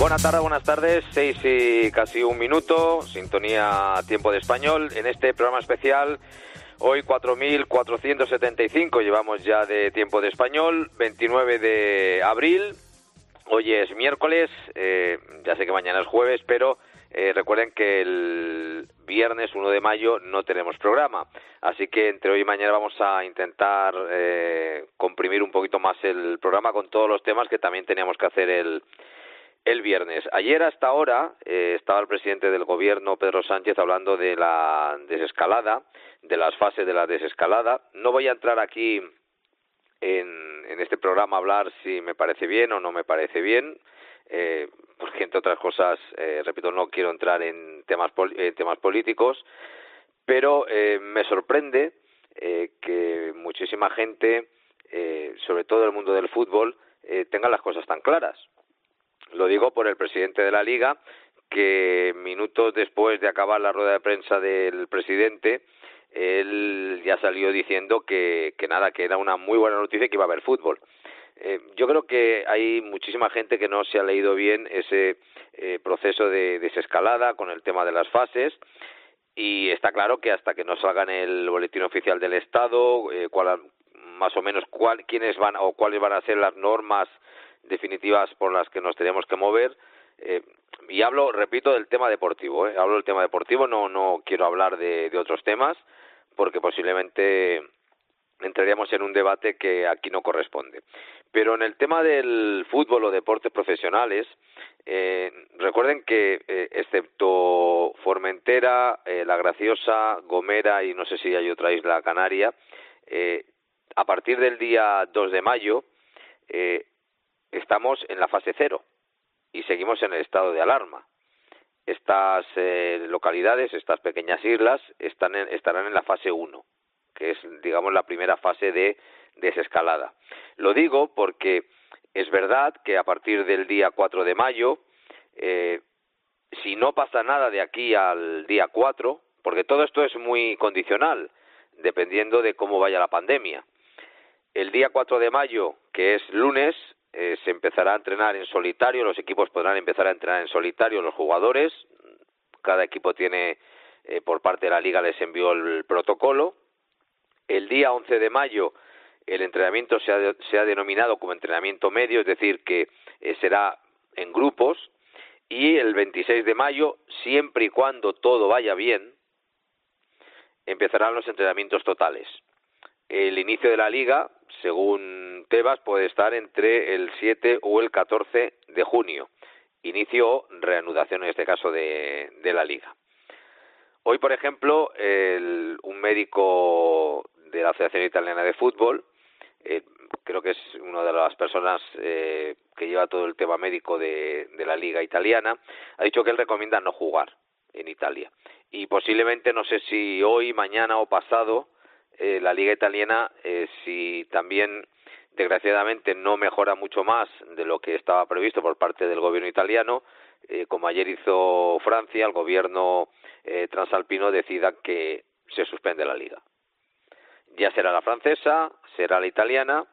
Buenas tardes, 6 y casi un minuto, sintonía Tiempo de Español, en este programa especial, hoy 4.475, llevamos ya de Tiempo de Español, 29 de abril, hoy es miércoles, ya sé que mañana es jueves, pero recuerden que el viernes 1 de mayo no tenemos programa, así que entre hoy y mañana vamos a intentar comprimir un poquito más el programa con todos los temas que también teníamos que hacer el viernes. Ayer hasta ahora estaba el presidente del gobierno, Pedro Sánchez, hablando de la desescalada, de las fases de la desescalada. No voy a entrar aquí en este programa a hablar si me parece bien o no me parece bien, porque entre otras cosas, repito, no quiero entrar en temas políticos, pero me sorprende que muchísima gente, sobre todo el mundo del fútbol, tenga las cosas tan claras. Lo digo por el presidente de la Liga, que minutos después de acabar la rueda de prensa del presidente, él ya salió diciendo que era una muy buena noticia y que iba a haber fútbol. Yo creo que hay muchísima gente que no se ha leído bien ese proceso de desescalada con el tema de las fases, y está claro que hasta que no salga en el boletín oficial del Estado, quiénes van o cuáles van a ser las normas definitivas por las que nos tenemos que mover, y repito, del tema deportivo, hablo del tema deportivo, no quiero hablar de otros temas, porque posiblemente entraríamos en un debate que aquí no corresponde. Pero en el tema del fútbol o deportes profesionales, recuerden que excepto Formentera, La Graciosa, Gomera y no sé si hay otra isla canaria, a partir del día 2 de mayo estamos en la fase 0 y seguimos en el estado de alarma. Estas localidades, estas pequeñas islas, estarán en la fase 1, que es, digamos, la primera fase de desescalada. Lo digo porque es verdad que a partir del día 4 de mayo, si no pasa nada de aquí al día 4, porque todo esto es muy condicional, dependiendo de cómo vaya la pandemia. El día 4 de mayo, que es lunes, se empezará a entrenar en solitario, los equipos podrán empezar a entrenar en solitario, los jugadores, cada equipo tiene, por parte de la Liga les envió el protocolo. El día 11 de mayo el entrenamiento se ha denominado como entrenamiento medio, es decir, que será en grupos, y el 26 de mayo, siempre y cuando todo vaya bien, empezarán los entrenamientos totales. El inicio de la Liga, según Tebas, puede estar entre el 7 o el 14 de junio. Inicio o reanudación, en este caso, de la Liga. Hoy, por ejemplo, un médico de la Asociación Italiana de Fútbol, creo que es una de las personas que lleva todo el tema médico de la Liga italiana, ha dicho que él recomienda no jugar en Italia. Y posiblemente, no sé si hoy, mañana o pasado, la Liga italiana, si también desgraciadamente no mejora mucho más de lo que estaba previsto por parte del gobierno italiano, como ayer hizo Francia, el gobierno transalpino decida que se suspende la Liga. Ya será la francesa, será la italiana,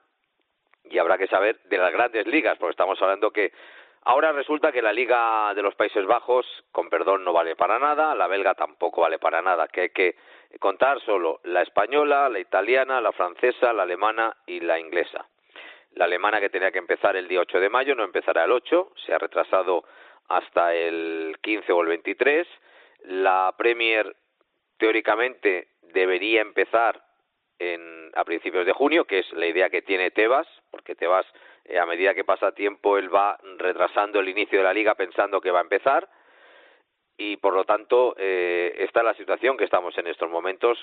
y habrá que saber de las grandes ligas, porque estamos hablando que ahora resulta que la Liga de los Países Bajos, con perdón, no vale para nada, la belga tampoco vale para nada, que hay que contar solo la española, la italiana, la francesa, la alemana y la inglesa. La alemana, que tenía que empezar el día 8 de mayo, no empezará el 8, se ha retrasado hasta el 15 o el 23. La Premier, teóricamente, debería empezar a principios de junio, que es la idea que tiene Tebas, porque Tebas, a medida que pasa tiempo, él va retrasando el inicio de la Liga pensando que va a empezar, y por lo tanto esta es la situación que estamos en estos momentos,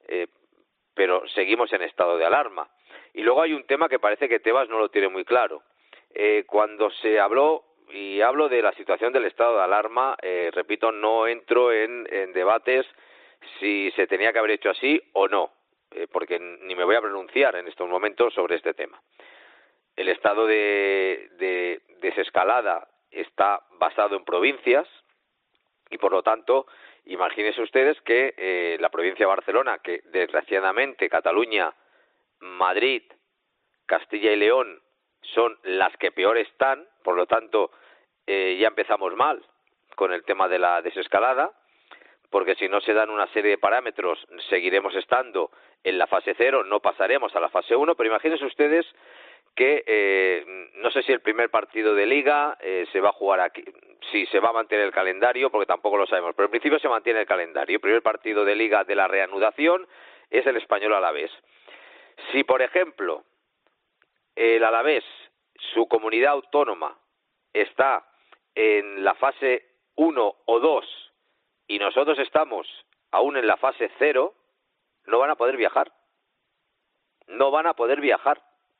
pero seguimos en estado de alarma. Y luego hay un tema que parece que Tebas no lo tiene muy claro. Cuando se habló, y hablo de la situación del estado de alarma, repito, no entro en debates si se tenía que haber hecho así o no, porque ni me voy a pronunciar en estos momentos sobre este tema. El estado de desescalada está basado en provincias, y por lo tanto, imagínense ustedes que la provincia de Barcelona, que desgraciadamente Cataluña, Madrid, Castilla y León son las que peor están, por lo tanto ya empezamos mal con el tema de la desescalada, porque si no se dan una serie de parámetros seguiremos estando en la fase 0, no pasaremos a la fase 1, pero imagínense ustedes que no sé si el primer partido de Liga se va a jugar aquí, si se va a mantener el calendario, porque tampoco lo sabemos, pero en principio se mantiene el calendario. El primer partido de Liga de la reanudación es el Español Alavés. Si, por ejemplo, el Alavés, su comunidad autónoma, está en la fase 1 o 2 y nosotros estamos aún en la fase 0, no van a poder viajar. No van a poder viajar.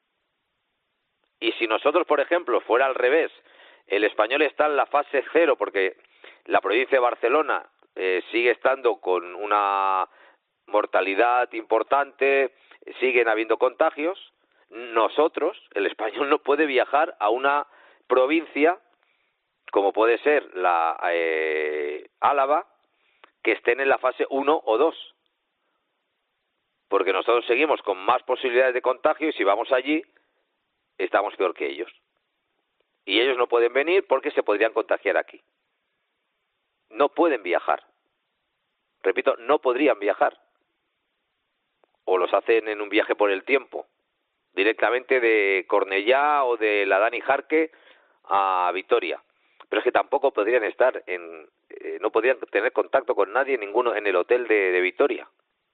Y si nosotros, por ejemplo, fuera al revés, el Español está en la fase 0 porque la provincia de Barcelona sigue estando con una mortalidad importante, siguen habiendo contagios, nosotros, el Español no puede viajar a una provincia como puede ser la Álava, que estén en la fase 1 o 2. Porque nosotros seguimos con más posibilidades de contagio y si vamos allí, estamos peor que ellos. Y ellos no pueden venir porque se podrían contagiar aquí. No pueden viajar. Repito, no podrían viajar. O los hacen en un viaje por el tiempo, directamente de Cornellá o de la Dani Jarque a Vitoria. Pero es que tampoco podrían estar no podrían tener contacto con nadie ninguno en el hotel de Vitoria.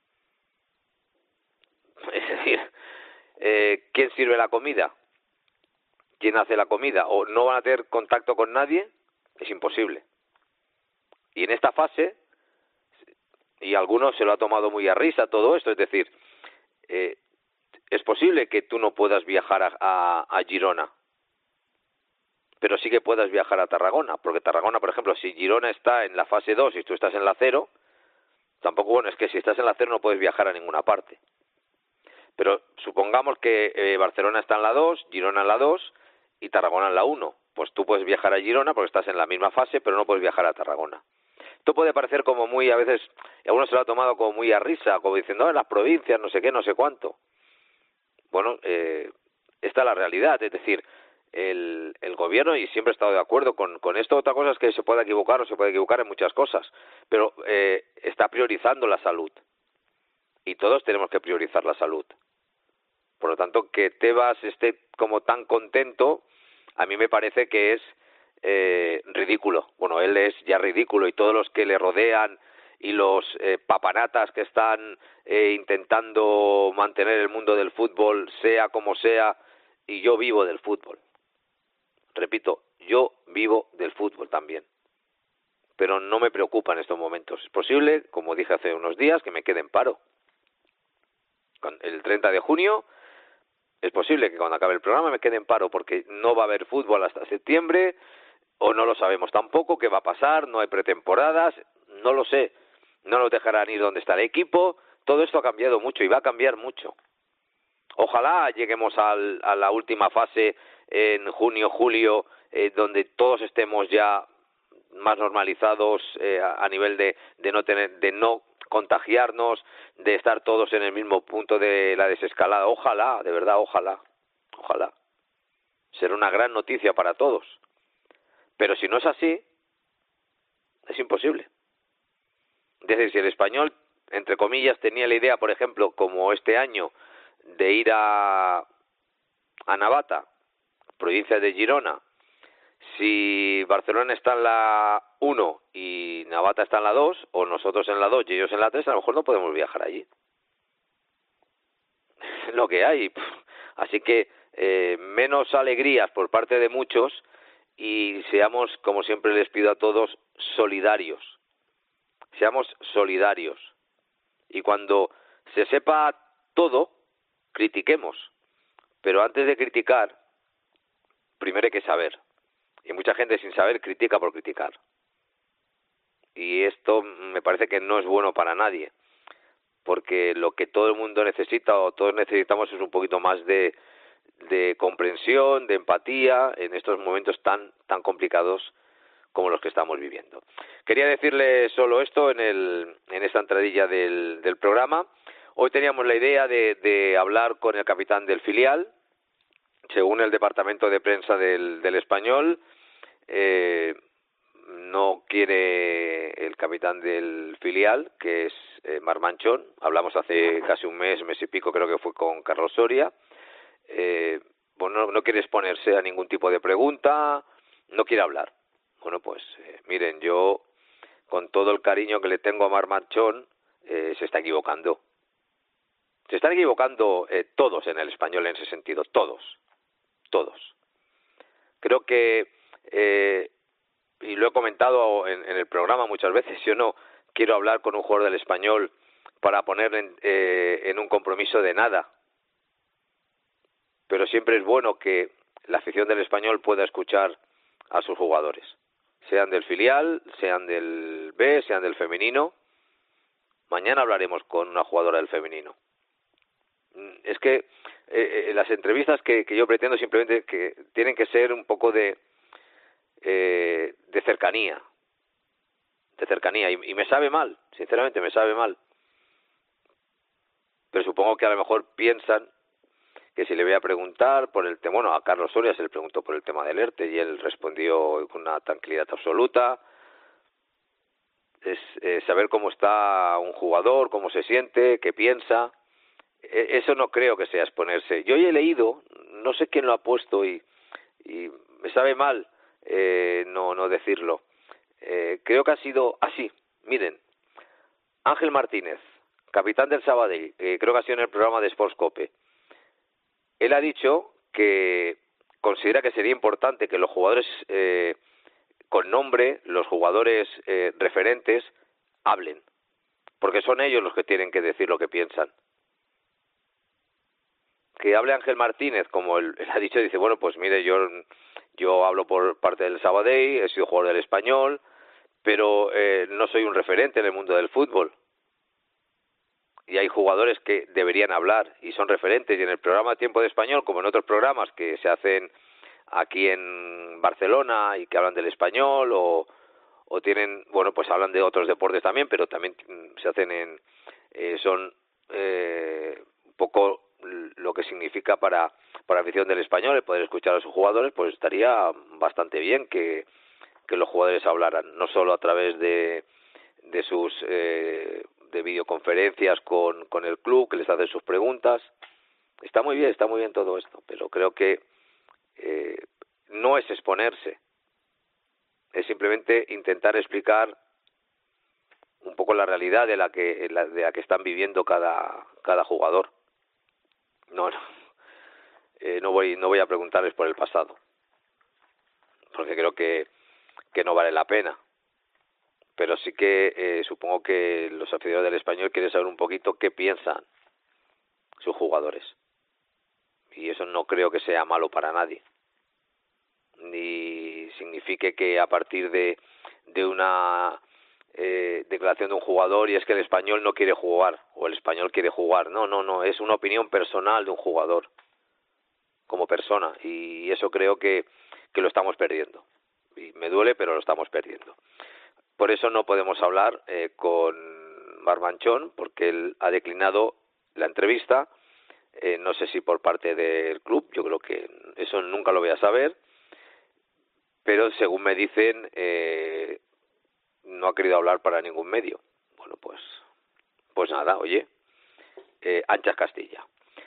Es decir, ¿quién sirve la comida? ¿Quién hace la comida? ¿O no van a tener contacto con nadie? Es imposible. Y en esta fase, y algunos se lo ha tomado muy a risa todo esto, es decir, es posible que tú no puedas viajar a Girona, pero sí que puedas viajar a Tarragona, porque Tarragona, por ejemplo, si Girona está en la fase 2 y tú estás en la 0, tampoco, bueno, es que si estás en la 0 no puedes viajar a ninguna parte. Pero supongamos que Barcelona está en la 2, Girona en la 2 y Tarragona en la 1. Pues tú puedes viajar a Girona porque estás en la misma fase, pero no puedes viajar a Tarragona. Esto puede parecer como muy, a veces, algunos se lo ha tomado como muy a risa, como diciendo, en las provincias, no sé qué, no sé cuánto. Bueno, esta es la realidad, es decir, el gobierno, y siempre he estado de acuerdo con esto, otra cosa es que se pueda equivocar o se puede equivocar en muchas cosas, pero está priorizando la salud. Y todos tenemos que priorizar la salud. Por lo tanto, que Tebas esté como tan contento, a mí me parece que es ridículo. Bueno, él es ya ridículo y todos los que le rodean y los papanatas que están intentando mantener el mundo del fútbol, sea como sea, y yo vivo del fútbol. Repito, yo vivo del fútbol también. Pero no me preocupa en estos momentos. Es posible, como dije hace unos días, que me quede en paro. El 30 de junio es posible que cuando acabe el programa me quede en paro porque no va a haber fútbol hasta septiembre o no lo sabemos tampoco qué va a pasar, no hay pretemporadas, no lo sé, no nos dejarán ir donde está el equipo, todo esto ha cambiado mucho y va a cambiar mucho. Ojalá lleguemos a la última fase en junio, julio, donde todos estemos ya más normalizados a nivel de no contagiarnos, de estar todos en el mismo punto de la desescalada. Ojalá, de verdad, ojalá. Será una gran noticia para todos. Pero si no es así, es imposible. Es decir, si el Español, entre comillas, tenía la idea, por ejemplo, como este año, de ir a Navata, provincia de Girona, si Barcelona está en la 1 y Navata está en la 2, o nosotros en la 2 y ellos en la 3, a lo mejor no podemos viajar allí. Es lo que hay. Así que menos alegrías por parte de muchos y seamos, como siempre les pido a todos, solidarios. Seamos solidarios. Y cuando se sepa todo, critiquemos. Pero antes de criticar, primero hay que saber. Y mucha gente sin saber critica por criticar. Y esto me parece que no es bueno para nadie. Porque lo que todo el mundo necesita o todos necesitamos es un poquito más de comprensión, de empatía en estos momentos tan complicados como los que estamos viviendo. Quería decirle solo esto en esta entradilla del programa. Hoy teníamos la idea de hablar con el capitán del filial. Según el departamento de prensa del Español, no quiere el capitán del filial, que es Marc Manchón. Hablamos hace casi un mes y pico, creo que fue con Carlos Soria. Bueno, no quiere exponerse a ningún tipo de pregunta, no quiere hablar. Bueno, pues miren, yo con todo el cariño que le tengo a Marc Manchón, se está equivocando. Se están equivocando todos en el Español en ese sentido, todos. Creo que, y lo he comentado en el programa muchas veces, yo no quiero hablar con un jugador del Español para ponerle en un compromiso de nada. Pero siempre es bueno que la afición del Español pueda escuchar a sus jugadores, sean del filial, sean del B, sean del femenino. Mañana hablaremos con una jugadora del femenino. Es que las entrevistas que yo pretendo simplemente que tienen que ser un poco de cercanía. Y me sabe mal, sinceramente me sabe mal. Pero supongo que a lo mejor piensan que si le voy a preguntar por el tema, bueno, a Carlos Soria se le preguntó por el tema del ERTE y él respondió con una tranquilidad absoluta. Es saber cómo está un jugador, cómo se siente, qué piensa. Eso no creo que sea exponerse. Yo he leído, no sé quién lo ha puesto y me sabe mal no decirlo. Creo que ha sido así. Miren, Ángel Martínez, capitán del Sabadell, creo que ha sido en el programa de Sportscope. Él ha dicho que considera que sería importante que los jugadores con nombre, los jugadores referentes, hablen, porque son ellos los que tienen que decir lo que piensan. Que hable Ángel Martínez, como él ha dicho, dice, bueno, pues mire, yo hablo por parte del Sabadell, he sido jugador del Español, pero no soy un referente en el mundo del fútbol. Y hay jugadores que deberían hablar y son referentes, y en el programa Tiempo de Español, como en otros programas que se hacen aquí en Barcelona y que hablan del español o tienen, bueno, pues hablan de otros deportes también, pero también se hacen son un poco lo que significa para la afición del Español el poder escuchar a sus jugadores. Pues estaría bastante bien que los jugadores hablaran, no solo a través de sus de videoconferencias con el club, que les hacen sus preguntas. Está muy bien todo esto, pero creo que no es exponerse, es simplemente intentar explicar un poco la realidad de la que están viviendo cada jugador. No voy a preguntarles por el pasado, porque creo que no vale la pena. Pero sí que supongo que los aficionados del Español quieren saber un poquito qué piensan sus jugadores. Y eso no creo que sea malo para nadie. Ni signifique que a partir de una declaración de un jugador y es que el Español no quiere jugar o el Español quiere jugar. No, es una opinión personal de un jugador como persona, y eso creo que lo estamos perdiendo. Y me duele, pero lo estamos perdiendo. Por eso no podemos hablar con Marc Manchón, porque él ha declinado la entrevista. No sé si por parte del club, yo creo que eso nunca lo voy a saber, pero según me dicen no ha querido hablar para ningún medio. Bueno, pues nada, oye, anchas Castilla.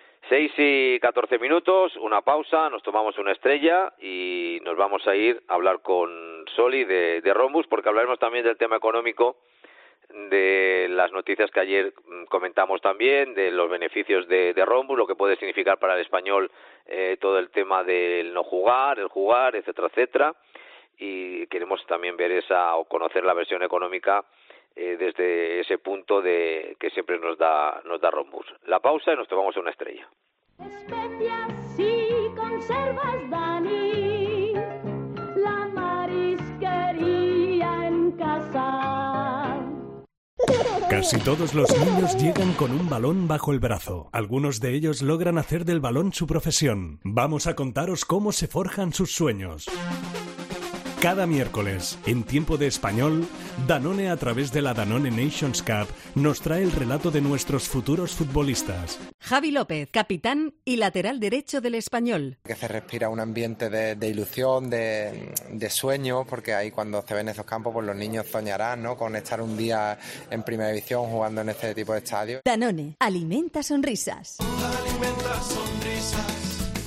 6:14, una pausa, nos tomamos una estrella y nos vamos a ir a hablar con Soli de Rhombus, porque hablaremos también del tema económico, de las noticias que ayer comentamos también, de los beneficios de Rhombus, lo que puede significar para el Español todo el tema del no jugar, el jugar, etcétera, y queremos también ver o conocer la versión económica desde ese punto que siempre nos da Rhombus. La pausa y nos tomamos una estrella. Especias y conservas, Dani, la marisquería en casa. Casi todos los niños llegan con un balón bajo el brazo. Algunos de ellos logran hacer del balón su profesión. Vamos a contaros cómo se forjan sus sueños. Cada miércoles, en Tiempo de Español, Danone, a través de la Danone Nations Cup, nos trae el relato de nuestros futuros futbolistas. Javi López, capitán y lateral derecho del Español. Que se respira un ambiente de ilusión, de sueño, porque ahí cuando se ven esos campos, pues los niños soñarán, ¿no?, con estar un día en primera división jugando en este tipo de estadios. Danone, alimenta sonrisas. Alimenta sonrisas.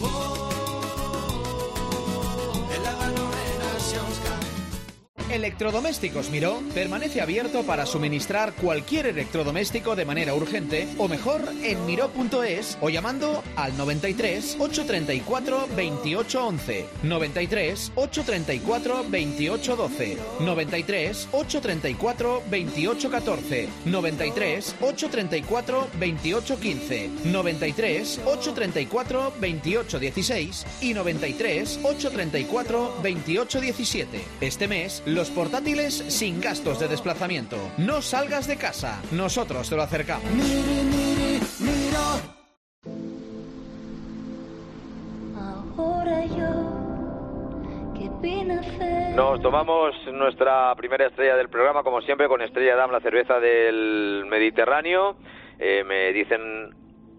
Electrodomésticos Miró permanece abierto para suministrar cualquier electrodoméstico de manera urgente o mejor en miró.es o llamando al 93 834 28 11, 93 834 28 12, 93 834 28 14, 93 834 28 15, 93 834 28 16 y 93 834 28 17. Este mes los portátiles sin gastos de desplazamiento. No salgas de casa, nosotros te lo acercamos. Ahora yo, ¿qué pena hacer? Nos tomamos nuestra primera estrella del programa, como siempre, con Estrella Damm, la cerveza del Mediterráneo. Me dicen,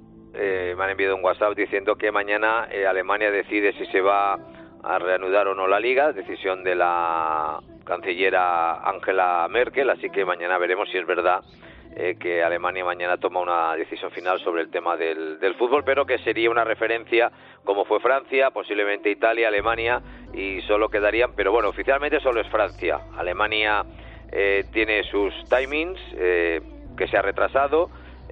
me han enviado un WhatsApp diciendo que mañana Alemania decide si se va a reanudar o no la Liga, decisión de la cancillera Angela Merkel, así que mañana veremos si es verdad que Alemania mañana toma una decisión final sobre el tema del fútbol, pero que sería una referencia como fue Francia, posiblemente Italia, Alemania, y solo quedarían, pero bueno, oficialmente solo es Francia. Alemania tiene sus timings, que se ha retrasado.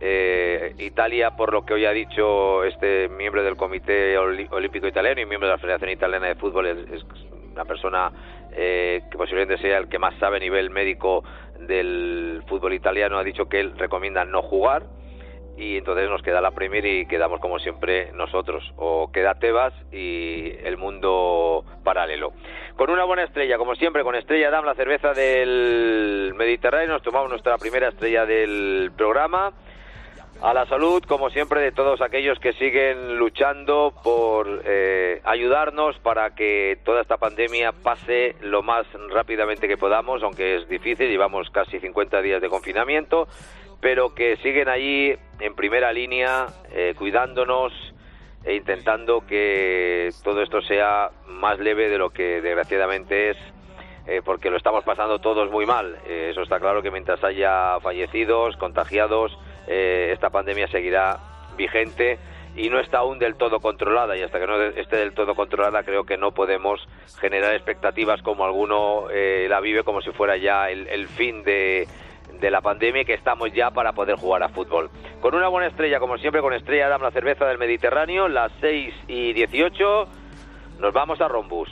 Italia, por lo que hoy ha dicho este miembro del Comité Olímpico Italiano y miembro de la Federación Italiana de Fútbol, es una persona que posiblemente sea el que más sabe a nivel médico del fútbol italiano, ha dicho que él recomienda no jugar, y entonces nos queda la Premier y quedamos como siempre nosotros, o queda Tebas y el mundo paralelo. Con una buena estrella, como siempre, con Estrella Damm, la cerveza del Mediterráneo, nos tomamos nuestra primera estrella del programa. A la salud, como siempre, de todos aquellos que siguen luchando por ayudarnos para que toda esta pandemia pase lo más rápidamente que podamos, aunque es difícil, llevamos casi 50 días de confinamiento, pero que siguen allí en primera línea, cuidándonos e intentando que todo esto sea más leve de lo que desgraciadamente es, porque lo estamos pasando todos muy mal. Eso está claro, que mientras haya fallecidos, contagiados, esta pandemia seguirá vigente y no está aún del todo controlada, y hasta que no esté del todo controlada creo que no podemos generar expectativas como alguno la vive como si fuera ya el fin de la pandemia, y que estamos ya para poder jugar a fútbol. Con una buena estrella, como siempre, con Estrella Damm, la cerveza del Mediterráneo, las 6:18, nos vamos a Rhombus.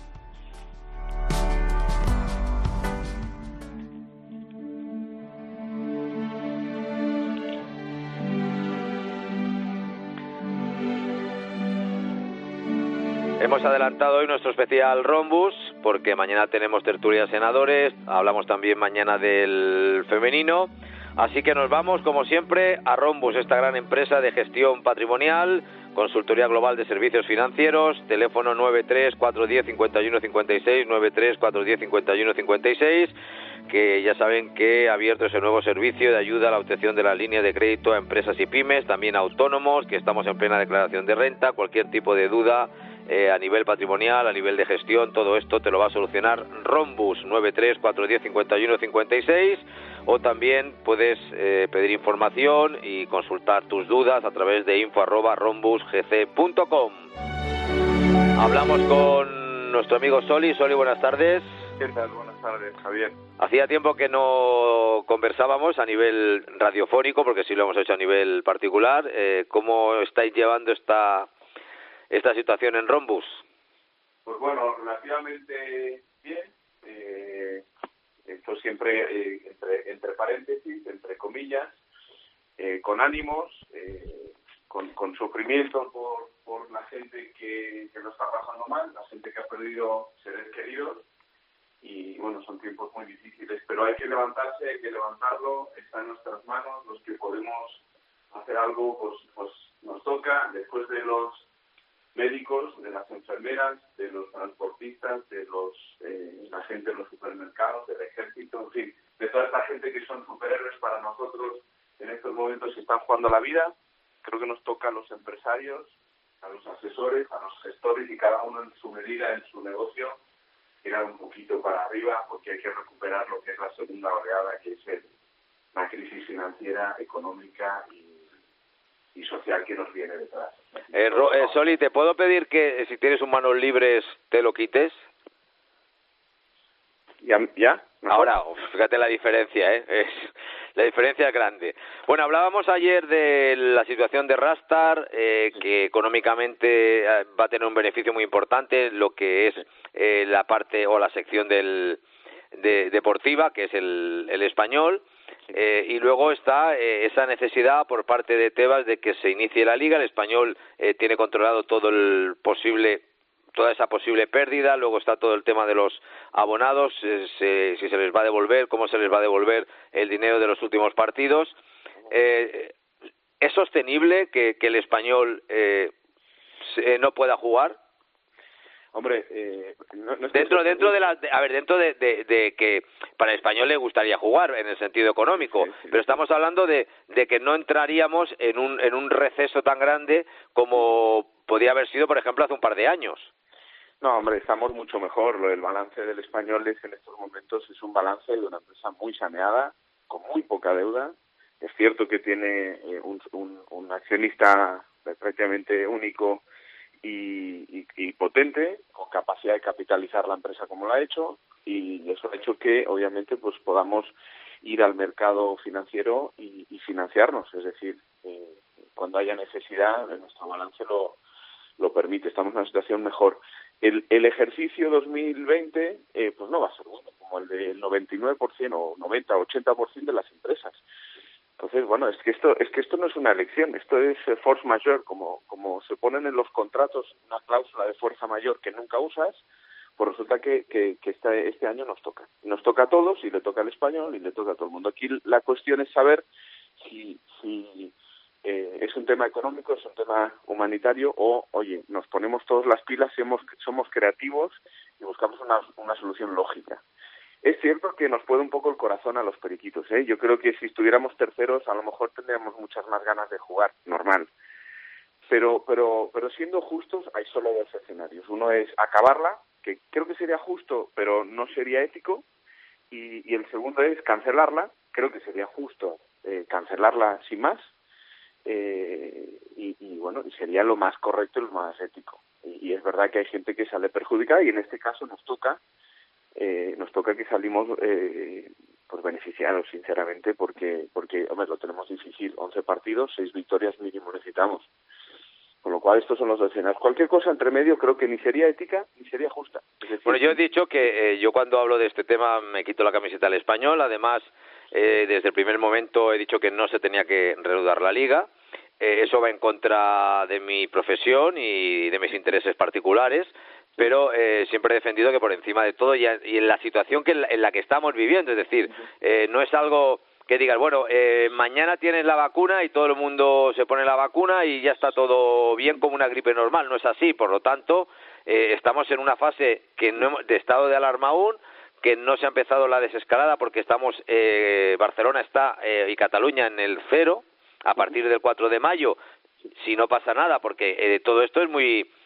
Hemos adelantado hoy nuestro especial Rhombus porque mañana tenemos tertulia senadores, hablamos también mañana del femenino, así que nos vamos como siempre a Rhombus, esta gran empresa de gestión patrimonial, consultoría global de servicios financieros, teléfono 93-410-5156, 93-410-5156, que ya saben que ha abierto ese nuevo servicio de ayuda a la obtención de la línea de crédito a empresas y pymes, también a autónomos, que estamos en plena declaración de renta. Cualquier tipo de duda a nivel patrimonial, a nivel de gestión, todo esto te lo va a solucionar Rhombus, 93-410-5156, o también puedes pedir información y consultar tus dudas a través de info@rhombusgc.com. Hablamos con nuestro amigo Soli. Soli, buenas tardes. ¿Qué tal? Buenas tardes, Javier. Hacía tiempo que no conversábamos a nivel radiofónico, porque sí lo hemos hecho a nivel particular. ¿Cómo estáis llevando esta situación en Rhombus? Pues bueno, relativamente bien. Esto siempre entre paréntesis, entre comillas, con ánimos, con sufrimiento por la gente que lo está pasando mal, la gente que ha perdido seres queridos, y bueno, son tiempos muy difíciles, pero hay que levantarse, hay que levantarlo, está en nuestras manos. Los que podemos hacer algo, pues nos toca, después de los médicos, de las enfermeras, de los transportistas, de la gente de los supermercados, del ejército, en fin, de toda esta gente que son superhéroes para nosotros en estos momentos, que están jugando la vida. creo que nos toca a los empresarios, a los asesores, a los gestores y cada uno en su medida, en su negocio, tirar un poquito para arriba porque hay que recuperar lo que es la segunda oleada, que es la crisis financiera, económica y social que nos viene detrás. Soli, ¿te puedo pedir que si tienes un manos libres te lo quites? ¿Ya? Ahora, fíjate la diferencia, la diferencia es grande. Bueno, hablábamos ayer de la situación de Rastar, que económicamente va a tener un beneficio muy importante, lo que es la parte o la sección deportiva, que es el Español, y luego está esa necesidad por parte de Tebas de que se inicie la Liga. El Español tiene controlado toda esa posible pérdida, luego está todo el tema de los abonados, si se les va a devolver, cómo se les va a devolver el dinero de los últimos partidos. ¿Es sostenible que el Español no pueda jugar? Hombre, dentro de que para el Español le gustaría jugar en el sentido económico, sí. Pero estamos hablando de que no entraríamos en un receso tan grande como podía haber sido, por ejemplo, hace un par de años. No, hombre, estamos mucho mejor. El balance del Español en estos momentos es un balance de una empresa muy saneada, con muy poca deuda. Es cierto que tiene un accionista prácticamente único y potente, con capacidad de capitalizar la empresa como lo ha hecho, y eso ha hecho que, obviamente, pues podamos ir al mercado financiero y financiarnos. Es decir, cuando haya necesidad, nuestro balance lo permite. Estamos en una situación mejor. El ejercicio 2020 pues no va a ser bueno como el del 99% o 90 o 80% de las empresas. Entonces, bueno, es que esto no es una elección, esto es force majeure, como se ponen en los contratos una cláusula de fuerza mayor que nunca usas, pues resulta que este año nos toca a todos, y le toca al Español y le toca a todo el mundo. Aquí la cuestión es saber si es un tema económico, es un tema humanitario, o, oye, nos ponemos todos las pilas, somos creativos y buscamos una solución lógica. Es cierto que nos puede un poco el corazón a los periquitos, ¿eh? Yo creo que si estuviéramos terceros, a lo mejor tendríamos muchas más ganas de jugar, normal. Pero siendo justos, hay solo dos escenarios. Uno es acabarla, que creo que sería justo, pero no sería ético, y el segundo es cancelarla. Creo que sería justo cancelarla sin más, y bueno, y sería lo más correcto y lo más ético. Y es verdad que hay gente que sale perjudicada, y en este caso nos toca que salimos pues beneficiados, sinceramente, porque hombre, lo tenemos difícil. 11 partidos, 6 victorias mínimo necesitamos. Con lo cual, estos son los dos escenarios. Cualquier cosa entre medio creo que ni sería ética ni sería justa. Es decir, bueno, yo he dicho que yo cuando hablo de este tema me quito la camiseta al Español. Además, desde el primer momento he dicho que no se tenía que reanudar la Liga. Eso va en contra de mi profesión y de mis intereses particulares, pero siempre he defendido que por encima de todo y en la situación en la que estamos viviendo, es decir, no es algo que digas, bueno, mañana tienes la vacuna y todo el mundo se pone la vacuna y ya está todo bien como una gripe normal. No es así. Por lo tanto, estamos en una fase de estado de alarma aún, que no se ha empezado la desescalada porque Barcelona está y Cataluña en el 0 a partir del 4 de mayo, si no pasa nada, porque todo esto es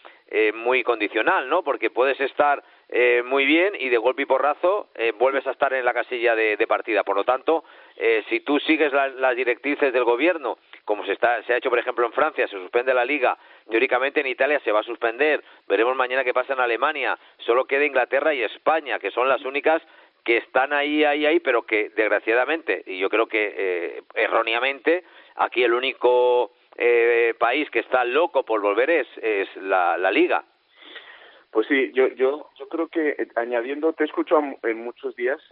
muy condicional, ¿no? Porque puedes estar muy bien y de golpe y porrazo vuelves a estar en la casilla de partida. Por lo tanto, si tú sigues las directrices del gobierno, como se ha hecho, por ejemplo, en Francia, se suspende la Liga, teóricamente en Italia se va a suspender, veremos mañana qué pasa en Alemania, solo queda Inglaterra y España, que son las únicas que están ahí, pero que desgraciadamente, y yo creo que erróneamente, aquí el único país que está loco por volver es la Liga. Pues sí, yo creo que añadiendo, te escucho en muchos días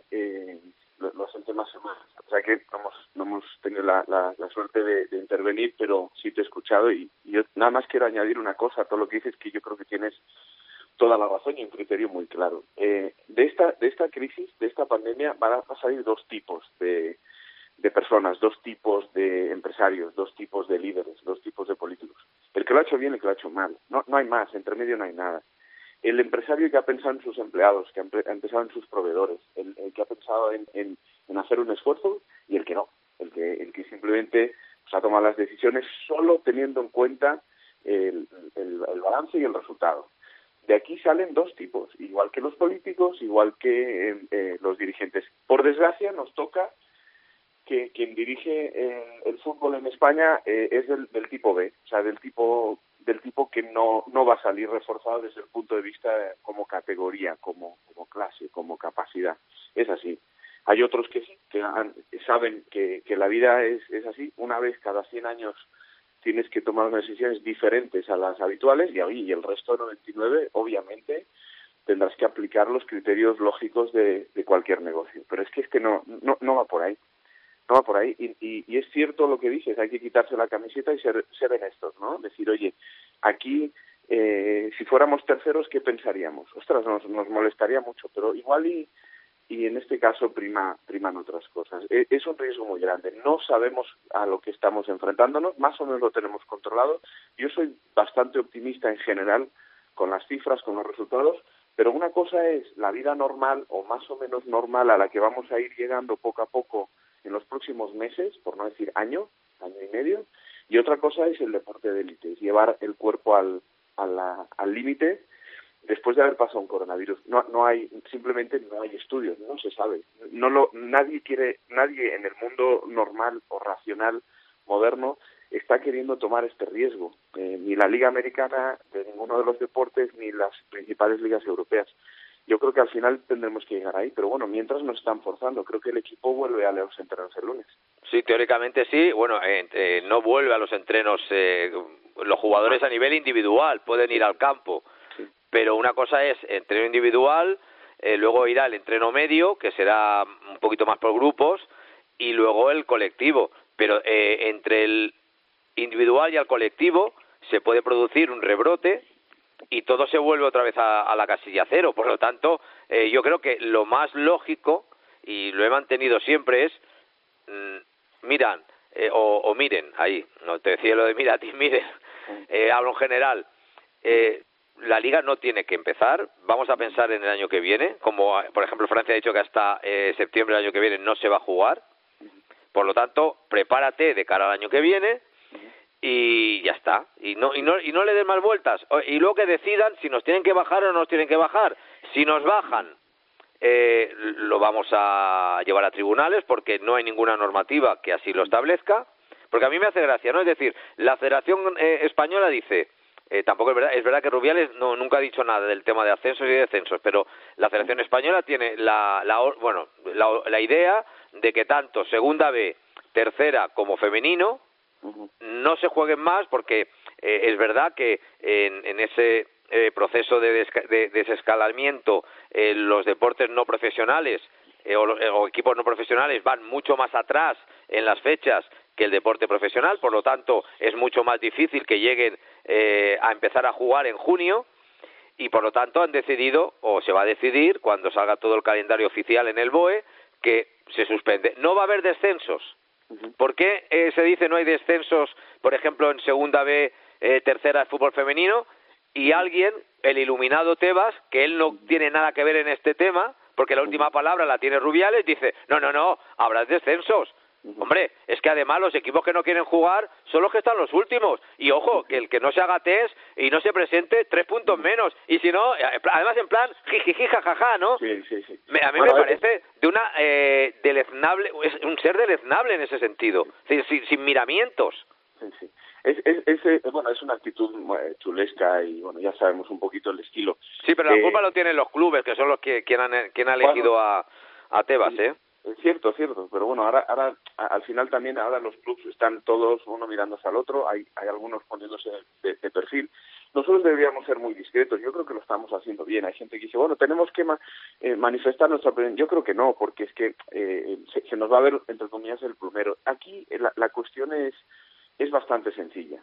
los últimas semanas, o sea que no hemos tenido la suerte de intervenir, pero sí te he escuchado, y yo nada más quiero añadir una cosa a todo lo que dices, que yo creo que tienes toda la razón y un criterio muy claro. De esta crisis, de esta pandemia, van a salir dos tipos de personas, dos tipos de empresarios, dos tipos de líderes, dos tipos de políticos. El que lo ha hecho bien y el que lo ha hecho mal. No hay más, entre medio no hay nada. El empresario que ha pensado en sus empleados, que ha pensado en sus proveedores, el que ha pensado en hacer un esfuerzo, y el que no, el que simplemente O sea, toma las decisiones solo teniendo en cuenta el balance y el resultado. De aquí salen dos tipos, igual que los políticos, igual que los dirigentes. Por desgracia, nos toca que quien dirige el fútbol en España es del tipo B, o sea, del tipo que no va a salir reforzado desde el punto de vista como categoría, como clase, como capacidad. Es así. Hay otros que sí, que saben que la vida es así. Una vez cada 100 años tienes que tomar unas decisiones diferentes a las habituales y el resto de 99, obviamente, tendrás que aplicar los criterios lógicos de cualquier negocio. Pero es que no va por ahí. No va por ahí. Y es cierto lo que dices, hay que quitarse la camiseta y ser honestos, ¿no? Decir, oye, aquí, si fuéramos terceros, ¿qué pensaríamos? Ostras, nos molestaría mucho, pero igual y en este caso priman otras cosas. Es un riesgo muy grande. No sabemos a lo que estamos enfrentándonos, más o menos lo tenemos controlado. Yo soy bastante optimista en general con las cifras, con los resultados, pero una cosa es la vida normal o más o menos normal a la que vamos a ir llegando poco a poco en los próximos meses, por no decir año y medio, y otra cosa es el deporte de élite, es llevar el cuerpo al límite después de haber pasado un coronavirus. Simplemente no hay estudios, no se sabe. Nadie en el mundo normal o racional moderno está queriendo tomar este riesgo, ni la Liga Americana de ninguno de los deportes, ni las principales ligas europeas. Yo creo que al final tendremos que llegar ahí, pero bueno, mientras nos están forzando. Creo que el equipo vuelve a los entrenos el lunes. Sí, teóricamente sí. Bueno, no vuelve a los entrenos los jugadores a nivel individual, pueden ir al campo. Sí. Pero una cosa es entreno individual, luego irá el entreno medio, que será un poquito más por grupos, y luego el colectivo. Pero entre el individual y el colectivo se puede producir un rebrote y todo se vuelve otra vez a la casilla cero. Por lo tanto, yo creo que lo más lógico, y lo he mantenido siempre, es miren, ahí, no te decía lo de mira a ti, miren, hablo en general, la Liga no tiene que empezar, vamos a pensar en el año que viene, como por ejemplo Francia ha dicho que hasta septiembre del año que viene no se va a jugar, por lo tanto, prepárate de cara al año que viene, y ya está, y no le den más vueltas, y luego que decidan si nos tienen que bajar o no nos tienen que bajar. Si nos bajan, lo vamos a llevar a tribunales porque no hay ninguna normativa que así lo establezca, porque a mí me hace gracia, ¿no? Es decir, la Federación Española dice, tampoco es verdad que Rubiales nunca ha dicho nada del tema de ascensos y descensos, pero la Federación Española tiene la idea de que tanto segunda B, tercera como femenino no se jueguen más, porque es verdad que en ese proceso de desescalamiento los deportes no profesionales o equipos no profesionales van mucho más atrás en las fechas que el deporte profesional, por lo tanto es mucho más difícil que lleguen a empezar a jugar en junio, y por lo tanto han decidido, o se va a decidir cuando salga todo el calendario oficial en el BOE, que se suspende. No va a haber descensos. ¿Por qué se dice no hay descensos, por ejemplo, en segunda B, tercera de fútbol femenino? Y alguien, el iluminado Tebas, que él no tiene nada que ver en este tema, porque la última palabra la tiene Rubiales, dice, no, habrá descensos. Hombre, es que además los equipos que no quieren jugar son los que están los últimos. Y ojo, que el que no se haga test y no se presente, 3 puntos menos. Y si no, además en plan, jijiji, jajaja, ¿no? Sí. A mí me parece de una deleznable, un ser deleznable en ese sentido, sin miramientos. Sí. Es una actitud chulesca y bueno, ya sabemos un poquito el estilo. Sí, pero la culpa lo tienen los clubes, que son los quien han elegido a Tebas, ¿eh? Es cierto, pero bueno, ahora al final también ahora los clubes están todos uno mirándose al otro, hay algunos poniéndose de perfil. Nosotros deberíamos ser muy discretos, yo creo que lo estamos haciendo bien. Hay gente que dice, bueno, tenemos que manifestar nuestra opinión. Yo creo que no, porque es que se nos va a ver, entre comillas, el plumero. Aquí la cuestión es bastante sencilla.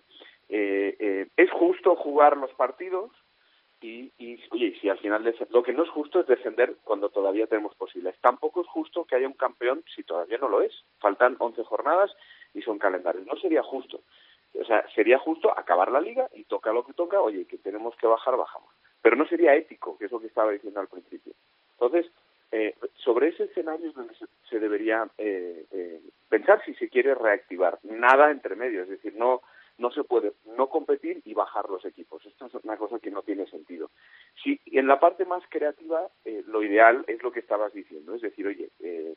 Es justo jugar los partidos y oye, si al final lo que no es justo es descender cuando todavía tenemos posibilidades. Tampoco es justo que haya un campeón si todavía no lo es. Faltan 11 jornadas y son calendarios. No sería justo. O sea, sería justo acabar la liga y toca lo que toca. Oye, que tenemos que bajar, bajamos. Pero no sería ético, que es lo que estaba diciendo al principio. Entonces, sobre ese escenario es donde se debería ver pensar si se quiere reactivar. Nada entre medio, es decir, no se puede no competir y bajar los equipos. Esto es una cosa que no tiene sentido. Si en la parte más creativa, lo ideal es lo que estabas diciendo, es decir, oye,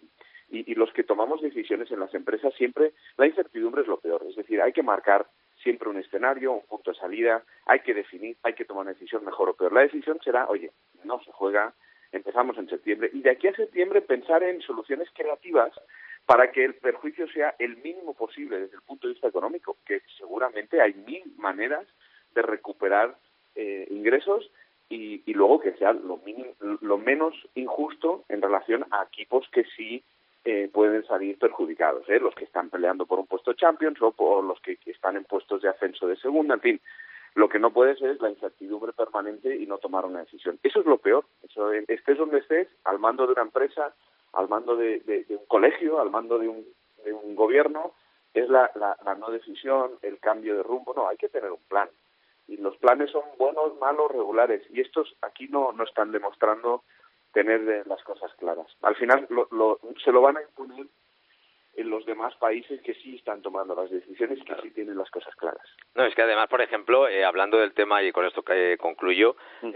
y los que tomamos decisiones en las empresas siempre, la incertidumbre es lo peor, es decir, hay que marcar siempre un escenario, un punto de salida, hay que definir, hay que tomar una decisión mejor o peor. La decisión será, oye, no se juega, empezamos en septiembre, y de aquí a septiembre pensar en soluciones creativas para que el perjuicio sea el mínimo posible desde el punto de vista económico, que seguramente hay 1000 maneras de recuperar ingresos y luego que sea lo menos injusto en relación a equipos que sí pueden salir perjudicados, los que están peleando por un puesto Champions o por los que están en puestos de ascenso de segunda, en fin. Lo que no puede ser es la incertidumbre permanente y no tomar una decisión. Eso es lo peor. Eso, estés donde estés, al mando de una empresa, al mando de un colegio, al mando de un gobierno, es la no decisión, el cambio de rumbo. No, hay que tener un plan. Y los planes son buenos, malos, regulares. Y estos aquí no están demostrando tener las cosas claras. Al final se lo van a imponer en los demás países que sí están tomando las decisiones y que sí tienen las cosas claras. No, es que además, por ejemplo, hablando del tema, y con esto concluyo,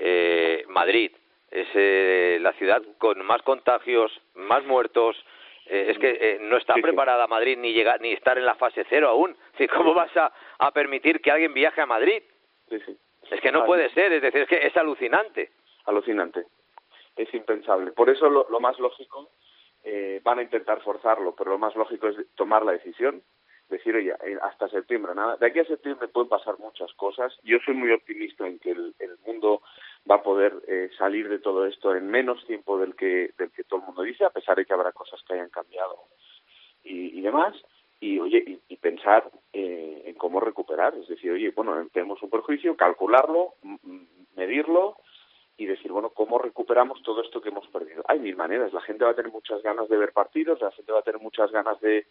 Madrid es la ciudad con más contagios, más muertos. Es que no está preparada Madrid ni estar en la fase 0 aún. Sí, ¿cómo vas a permitir que alguien viaje a Madrid? Sí. Es que no puede ser, es decir, es que es alucinante. Alucinante. Es impensable. Por eso lo más lógico, van a intentar forzarlo, pero lo más lógico es tomar la decisión, decir, oye, hasta septiembre, nada. De aquí a septiembre pueden pasar muchas cosas. Yo soy muy optimista en que el mundo va a poder salir de todo esto en menos tiempo del que todo el mundo dice, a pesar de que habrá cosas que hayan cambiado y demás. Y, oye, y pensar en cómo recuperar. Es decir, oye, bueno, tenemos un perjuicio, calcularlo, medirlo, y decir, bueno, ¿cómo recuperamos todo esto que hemos perdido? Hay 1000 maneras. La gente va a tener muchas ganas de ver partidos, la gente va a tener muchas ganas de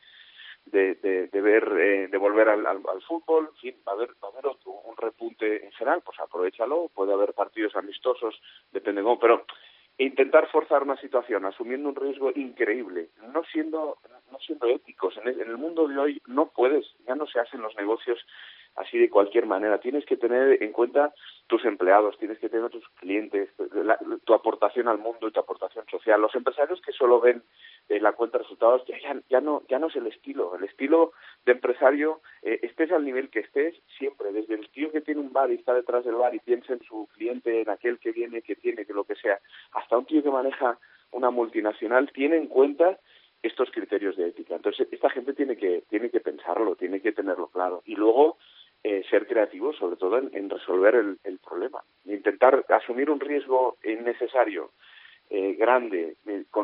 ver, de volver al fútbol, en fin, va a haber un repunte en general, pues aprovéchalo, puede haber partidos amistosos, depende de cómo, pero intentar forzar una situación asumiendo un riesgo increíble, no siendo éticos. En el mundo de hoy no puedes, ya no se hacen los negocios así de cualquier manera. Tienes que tener en cuenta tus empleados, tienes que tener tus clientes, tu aportación al mundo y tu aportación social. Los empresarios que solo ven la cuenta de resultados ya no es el estilo. El estilo de empresario, estés al nivel que estés, siempre, desde el tío que tiene un bar y está detrás del bar y piensa en su cliente, en aquel que viene, que tiene, que lo que sea, hasta un tío que maneja una multinacional, tiene en cuenta estos criterios de ética. Entonces, esta gente tiene que pensarlo, tiene que tenerlo claro. Y luego, ser creativos, sobre todo en resolver el problema. Intentar asumir un riesgo innecesario, grande,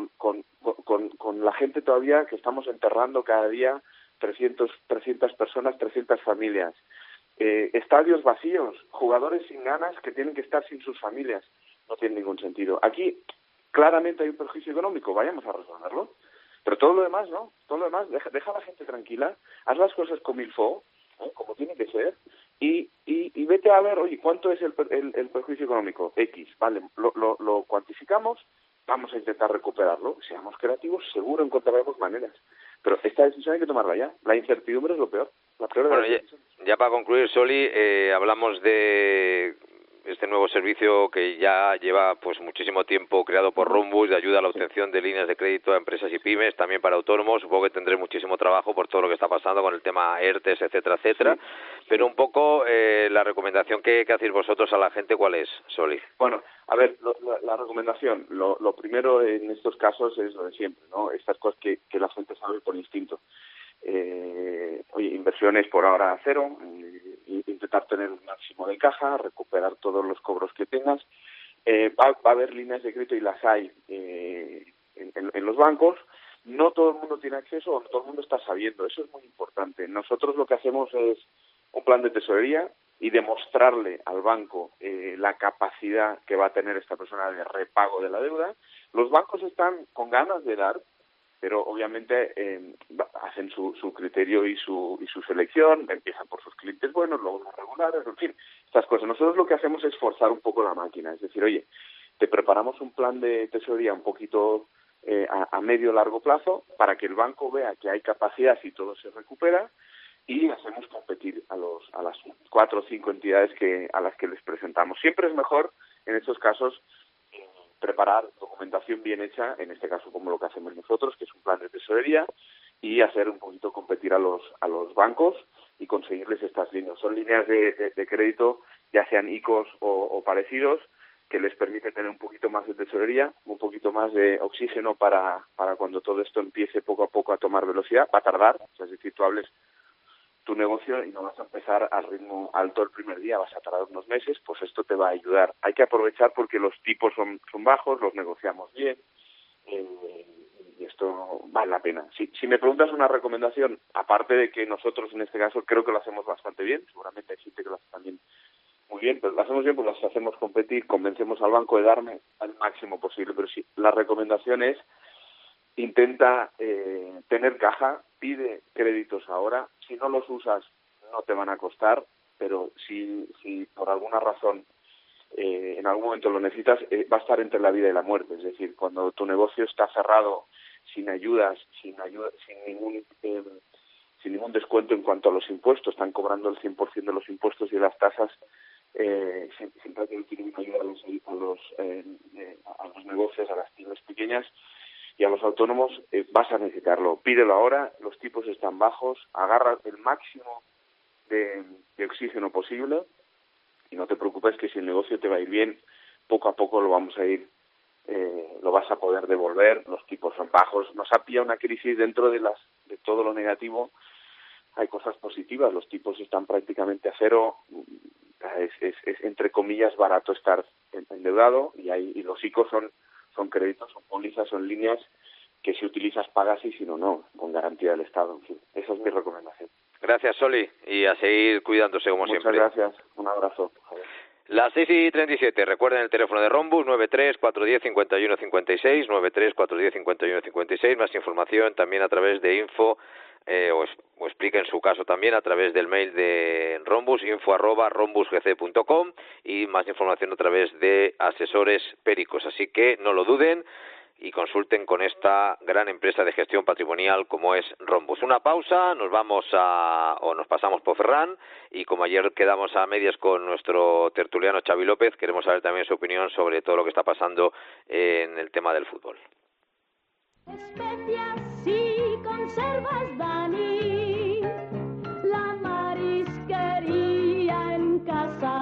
con la gente todavía que estamos enterrando cada día 300 personas, 300 familias. Estadios vacíos, jugadores sin ganas que tienen que estar sin sus familias. No tiene ningún sentido. Aquí, claramente hay un perjuicio económico, vayamos a resolverlo. Pero todo lo demás, ¿no? Todo lo demás, deja a la gente tranquila, haz las cosas como ilfo, como tiene que ser, y vete a ver, oye, ¿cuánto es el perjuicio económico? X, vale, lo cuantificamos, vamos a intentar recuperarlo, seamos creativos, seguro encontraremos maneras. Pero esta decisión hay que tomarla ya, la incertidumbre es lo peor, la peor de las decisiones. Ya para concluir, Soli, hablamos de este nuevo servicio que ya lleva pues muchísimo tiempo creado por Rhombus, de ayuda a la obtención de líneas de crédito a empresas y pymes, también para autónomos. Supongo que tendré muchísimo trabajo por todo lo que está pasando con el tema ERTES, etcétera, etcétera. Sí. Pero un poco la recomendación que hacéis vosotros a la gente, ¿cuál es, Soli? Bueno, a ver, la recomendación, lo primero en estos casos es lo de siempre, ¿no? Estas cosas que la gente sabe por instinto. Oye, inversiones por ahora a cero, intentar tener un máximo de caja, recuperar todos los cobros que tengas. Va a haber líneas de crédito y las hay en los bancos. No todo el mundo tiene acceso, o no todo el mundo está sabiendo. Eso es muy importante. Nosotros lo que hacemos es un plan de tesorería y demostrarle al banco la capacidad que va a tener esta persona de repago de la deuda. Los bancos están con ganas de dar, pero obviamente hacen su criterio y su selección, empiezan por sus clientes buenos, luego los regulares, en fin, estas cosas. Nosotros lo que hacemos es forzar un poco la máquina, es decir, oye, te preparamos un plan de tesorería un poquito a medio largo plazo, para que el banco vea que hay capacidad y todo se recupera, y hacemos competir a las 4 o 5 entidades a las que les presentamos. Siempre es mejor, en estos casos, preparar documentación bien hecha, en este caso como lo que hacemos nosotros, que es un plan de tesorería, y hacer un poquito competir a los bancos y conseguirles estas líneas. Son líneas de crédito, ya sean ICOs o parecidos, que les permite tener un poquito más de tesorería, un poquito más de oxígeno para cuando todo esto empiece poco a poco a tomar velocidad. Va a tardar, o sea, es decir, tú hables tu negocio y no vas a empezar al ritmo alto el primer día, vas a tardar unos meses, pues esto te va a ayudar. Hay que aprovechar porque los tipos son bajos, los negociamos bien, y esto vale la pena. Si me preguntas una recomendación, aparte de que nosotros en este caso creo que lo hacemos bastante bien, seguramente hay gente que lo hace también muy bien, pero lo hacemos bien, pues las hacemos competir, convencemos al banco de darme al máximo posible, pero sí, la recomendación es intenta tener caja, pide créditos ahora, si no los usas no te van a costar, pero si por alguna razón en algún momento lo necesitas, va a estar entre la vida y la muerte, es decir, cuando tu negocio está cerrado, sin ayudas, sin ningún descuento en cuanto a los impuestos, están cobrando el 100% de los impuestos y de las tasas, sin prácticamente ninguna ayuda a los negocios, a las pymes pequeñas y a los autónomos, vas a necesitarlo. Pídelo ahora, los tipos están bajos, agarra el máximo de oxígeno posible y no te preocupes que si el negocio te va a ir bien, poco a poco lo vas a poder devolver, los tipos son bajos. Nos ha pillado una crisis dentro de todo lo negativo, hay cosas positivas, los tipos están prácticamente a cero, es entre comillas barato estar endeudado y los ICOs son créditos, son pólizas, son líneas que si utilizas pagas y si no, con garantía del Estado. En fin, esa es mi recomendación. Gracias, Soli, y a seguir cuidándose como siempre. Muchas gracias, un abrazo. Las 6:37, recuerden el teléfono de Rhombus, 93-410-5156, 93-410-5156, más información también a través de info, o expliquen su caso también a través del mail de Rhombus, info@rhombusgc.com, y más información a través de asesores Péricos, así que no lo duden y consulten con esta gran empresa de gestión patrimonial como es Rhombus. Una pausa, nos pasamos por Ferran, y como ayer quedamos a medias con nuestro tertuliano Xavi López, queremos saber también su opinión sobre todo lo que está pasando en el tema del fútbol. Especias y conservas, Dani, la marisquería en casa.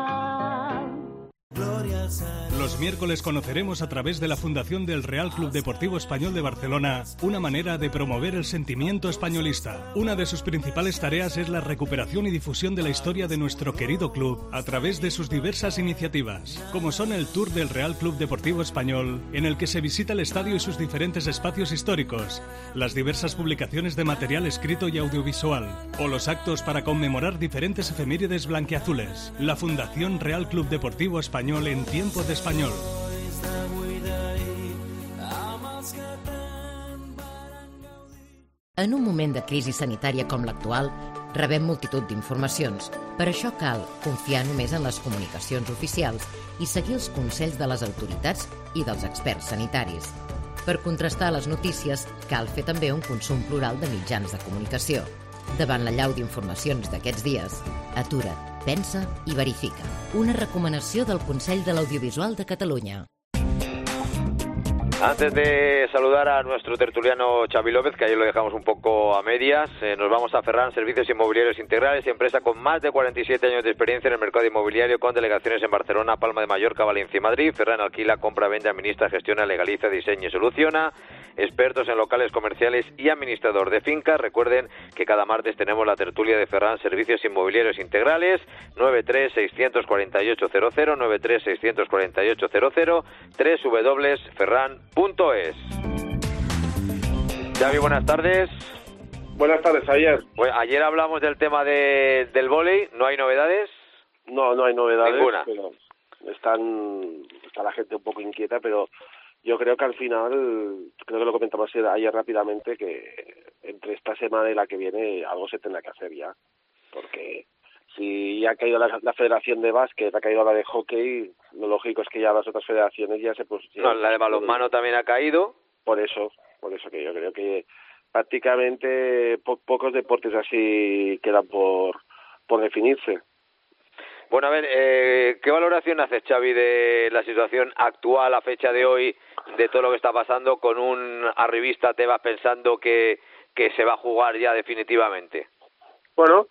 Los miércoles conoceremos a través de la Fundación del Real Club Deportivo Español de Barcelona una manera de promover el sentimiento españolista. Una de sus principales tareas es la recuperación y difusión de la historia de nuestro querido club a través de sus diversas iniciativas, como son el Tour del Real Club Deportivo Español, en el que se visita el estadio y sus diferentes espacios históricos, las diversas publicaciones de material escrito y audiovisual, o los actos para conmemorar diferentes efemérides blanquiazules. La Fundación Real Club Deportivo Español en tiempo de español. En un moment de crisi sanitària com l'actual, rebem multitud d'informacions. Per això cal confiar només en les comunicacions oficials i seguir els consells de les autoritats i dels experts sanitaris. Per contrastar les notícies, cal fer també un consum plural de mitjans de comunicació. Davant l'allau d'informacions d'aquests dies, atura't, pensa i verifica. Una recomanació del Consell de l'Audiovisual de Catalunya. Antes de saludar a nuestro tertuliano Xavi López, que ayer lo dejamos un poco a medias, nos vamos a Ferran Servicios Inmobiliarios Integrales, empresa con más de 47 años de experiencia en el mercado inmobiliario, con delegaciones en Barcelona, Palma de Mallorca, Valencia y Madrid. Ferran alquila, compra, vende, administra, gestiona, legaliza, diseña y soluciona. Expertos en locales comerciales y administrador de fincas. Recuerden que cada martes tenemos la tertulia de Ferran Servicios Inmobiliarios Integrales, 93-648-00, 93-648-00, www.ferran.es. Xavi, buenas tardes. Buenas tardes, Javier. Bueno, ayer hablamos del tema del vóley, ¿no hay novedades? No hay novedades. Ninguna. Pero está la gente un poco inquieta, pero yo creo que al final, creo que lo comentamos ayer rápidamente, que entre esta semana y la que viene algo se tendrá que hacer ya, porque si ya ha caído la Federación de Básquet, ha caído la de Hockey, lo lógico es que ya las otras federaciones ya se... No, la de balonmano también ha caído. por eso que yo creo que prácticamente pocos deportes así quedan por definirse. Bueno, a ver, ¿qué valoración haces, Xavi, de la situación actual a fecha de hoy, de todo lo que está pasando con un arribista Tebas pensando que se va a jugar ya definitivamente? Bueno,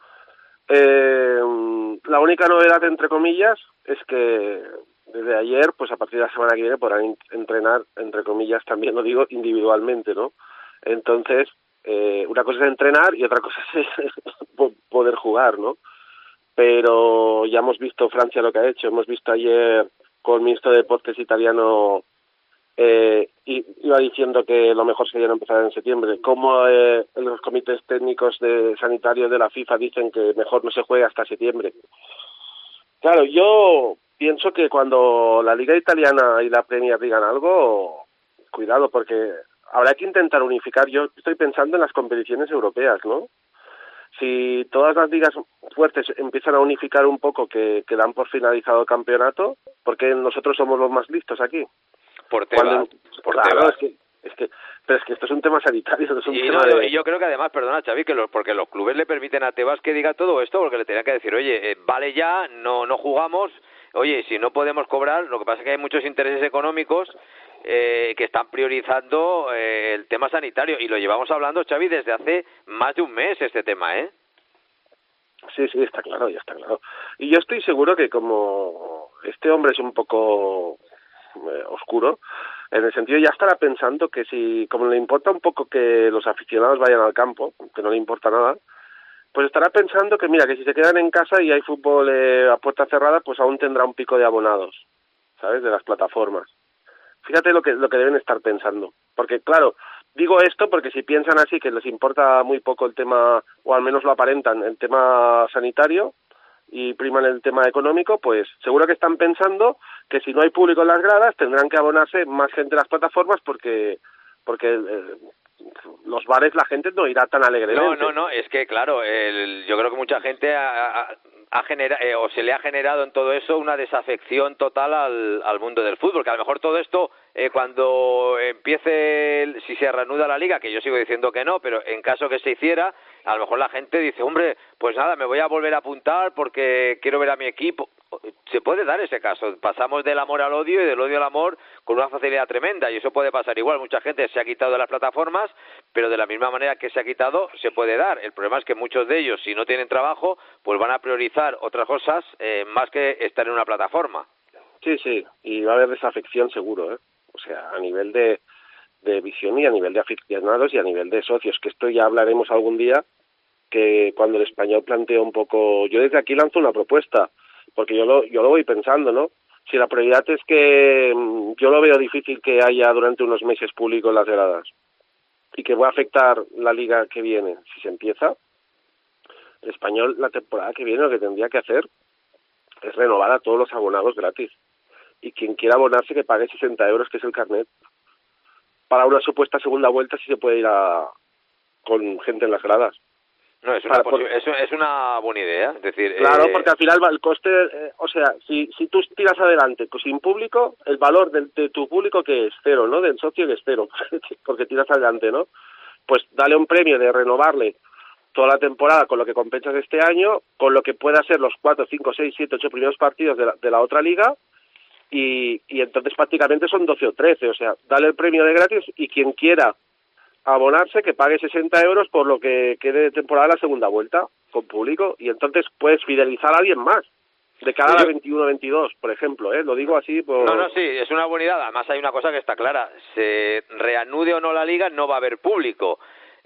la única novedad, entre comillas, es que desde ayer, pues a partir de la semana que viene podrán entrenar, entre comillas, también lo digo, individualmente, ¿no? Entonces, una cosa es entrenar y otra cosa es poder jugar, ¿no? Pero ya hemos visto Francia lo que ha hecho, hemos visto ayer con el ministro de Deportes italiano iba diciendo que lo mejor sería empezar en septiembre, como los comités técnicos sanitarios de la FIFA dicen que mejor no se juegue hasta septiembre. Claro, yo pienso que cuando la Liga Italiana y la Premier digan algo, cuidado, porque habrá que intentar unificar. Yo estoy pensando en las competiciones europeas, ¿no? Si todas las ligas fuertes empiezan a unificar un poco, que dan por finalizado el campeonato, porque nosotros somos los más listos aquí. Por Tebas. Claro, pero es que esto es un tema sanitario, no es un tema y yo creo que además, perdona, Xavi, porque los clubes le permiten a Tebas que diga todo esto, porque le tenían que decir, oye, vale ya, no jugamos, oye, si no podemos cobrar, lo que pasa es que hay muchos intereses económicos que están priorizando el tema sanitario, y lo llevamos hablando, Xavi, desde hace más de un mes este tema, ¿eh? Sí, está claro, ya está claro. Y yo estoy seguro que como este hombre es un poco oscuro, en el sentido ya estará pensando que si, como le importa un poco que los aficionados vayan al campo, que no le importa nada, pues estará pensando que mira, que si se quedan en casa y hay fútbol a puerta cerrada, pues aún tendrá un pico de abonados, ¿sabes?, de las plataformas. Fíjate lo que deben estar pensando, porque claro, digo esto porque si piensan así, que les importa muy poco el tema, o al menos lo aparentan, el tema sanitario, y priman el tema económico, pues seguro que están pensando que si no hay público en las gradas tendrán que abonarse más gente en las plataformas porque los bares la gente no irá tan alegremente. No, es que claro, yo creo que mucha gente ha generado o se le ha generado en todo eso una desafección total al mundo del fútbol, que a lo mejor todo esto cuando empiece, si se reanuda la liga, que yo sigo diciendo que no, pero en caso que se hiciera, a lo mejor la gente dice, hombre, pues nada, me voy a volver a apuntar porque quiero ver a mi equipo. Se puede dar ese caso, pasamos del amor al odio y del odio al amor con una facilidad tremenda, y eso puede pasar igual. Mucha gente se ha quitado de las plataformas, pero de la misma manera que se ha quitado se puede dar. El problema es que muchos de ellos, si no tienen trabajo, pues van a priorizar otras cosas más que estar en una plataforma. Sí, y va a haber desafección seguro, ¿eh? O sea, a nivel de visión y a nivel de aficionados y a nivel de socios, que esto ya hablaremos algún día, que cuando el Español plantea un poco, yo desde aquí lanzo una propuesta, porque yo lo voy pensando, ¿no? Si la prioridad es que yo lo veo difícil que haya durante unos meses público en las gradas y que va a afectar la liga que viene, si se empieza, el Español la temporada que viene lo que tendría que hacer es renovar a todos los abonados gratis. Y quien quiera abonarse que pague 60 euros, que es el carnet. Para una supuesta segunda vuelta si se puede ir con gente en las gradas. No, es una buena idea. Es decir, claro, porque al final el coste, o sea, si tú tiras adelante sin público, el valor de tu público que es cero, ¿no? Del socio que es cero, porque tiras adelante, ¿no? Pues dale un premio de renovarle toda la temporada con lo que compensas este año, con lo que pueda ser los 4, 5, 6, 7, 8 primeros partidos de la otra liga, y entonces prácticamente son 12 o 13, o sea, dale el premio de gratis y quien quiera abonarse que pague 60 euros por lo que quede de temporada la segunda vuelta con público, y entonces puedes fidelizar a alguien más de cara a la 21-22, por ejemplo, lo digo así por... No, sí, es una buena idea. Además hay una cosa que está clara, se reanude o no la liga, no va a haber público.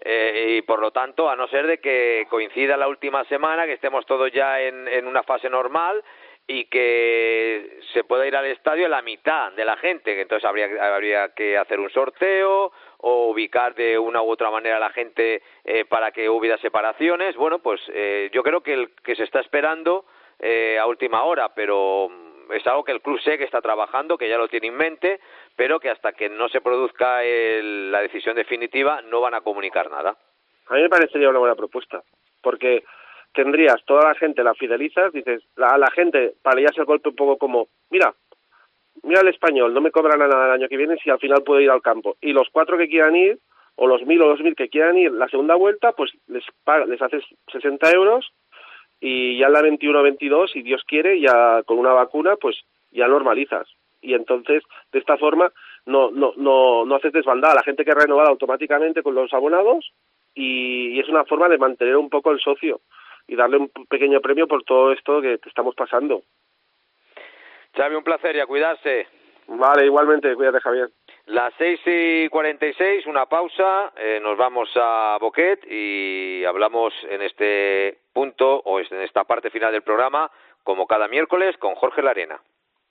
Y por lo tanto, a no ser de que coincida la última semana, que estemos todos ya en una fase normal y que se pueda ir al estadio la mitad de la gente, que entonces habría que hacer un sorteo o ubicar de una u otra manera a la gente para que hubiera separaciones. Bueno, pues yo creo que se está esperando a última hora, pero es algo que el club sé que está trabajando, que ya lo tiene en mente, pero que hasta que no se produzca la decisión definitiva no van a comunicar nada. A mí me parecería una buena propuesta, porque tendrías toda la gente, la fidelizas, dices a la gente, para ella se golpe un poco como, mira, mira el Español, no me cobran nada el año que viene si al final puedo ir al campo. Y los 4 que quieran ir, o los 1.000 o 2.000 que quieran ir la segunda vuelta, pues les haces 60 euros y ya en la 21-22, si Dios quiere, ya con una vacuna, pues ya normalizas. Y entonces, de esta forma, no haces desbandada. La gente que renueva automáticamente con los abonados y es una forma de mantener un poco el socio y darle un pequeño premio por todo esto que estamos pasando. Xavi, un placer y a cuidarse. Vale, igualmente, cuídate, Javier. Las 6:46, una pausa, nos vamos a Boquet y hablamos en este punto, o en esta parte final del programa, como cada miércoles, con Jorge Larena.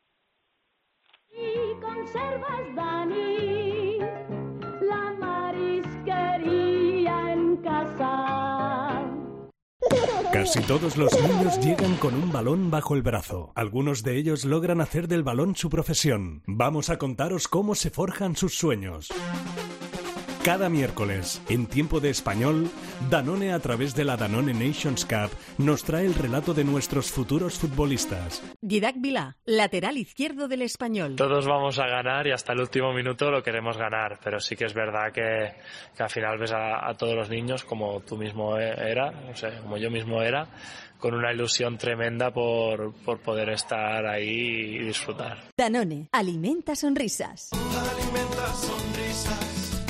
Y conservas, Dani, la marisquería en casa. Casi todos los niños llegan con un balón bajo el brazo. Algunos de ellos logran hacer del balón su profesión. Vamos a contaros cómo se forjan sus sueños. Cada miércoles, en Tiempo de Español, Danone, a través de la Danone Nations Cup, nos trae el relato de nuestros futuros futbolistas. Didac Vilá, lateral izquierdo del Español. Todos vamos a ganar y hasta el último minuto lo queremos ganar, pero sí que es verdad que al final ves a todos los niños, como tú mismo como yo mismo era, con una ilusión tremenda por poder estar ahí y disfrutar. Danone, alimenta sonrisas. Alimenta sonrisas.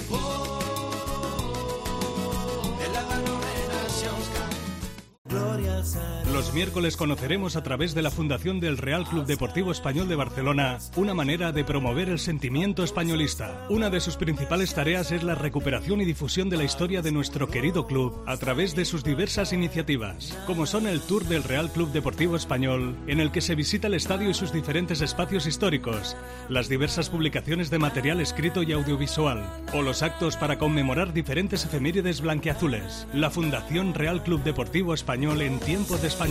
Los miércoles conoceremos a través de la Fundación del Real Club Deportivo Español de Barcelona una manera de promover el sentimiento españolista. Una de sus principales tareas es la recuperación y difusión de la historia de nuestro querido club a través de sus diversas iniciativas, como son el Tour del Real Club Deportivo Español, en el que se visita el estadio y sus diferentes espacios históricos, las diversas publicaciones de material escrito y audiovisual, o los actos para conmemorar diferentes efemérides blanquiazules. La Fundación Real Club Deportivo Español en Tiempo de Español.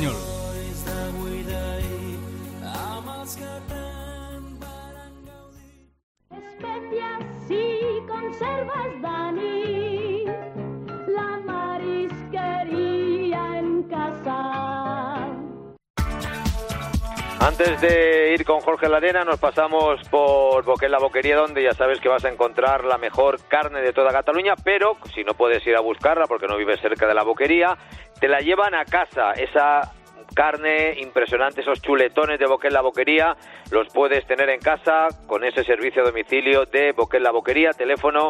Especias y conservas, Dani, la marisquería en casa. Antes de ir con Jorge Larena, nos pasamos por Boquet la Boquería, donde ya sabes que vas a encontrar la mejor carne de toda Cataluña, pero si no puedes ir a buscarla porque no vives cerca de la boquería, te la llevan a casa. Esa carne impresionante, esos chuletones de Boquet la Boquería, los puedes tener en casa con ese servicio a domicilio de Boquet la Boquería. Teléfono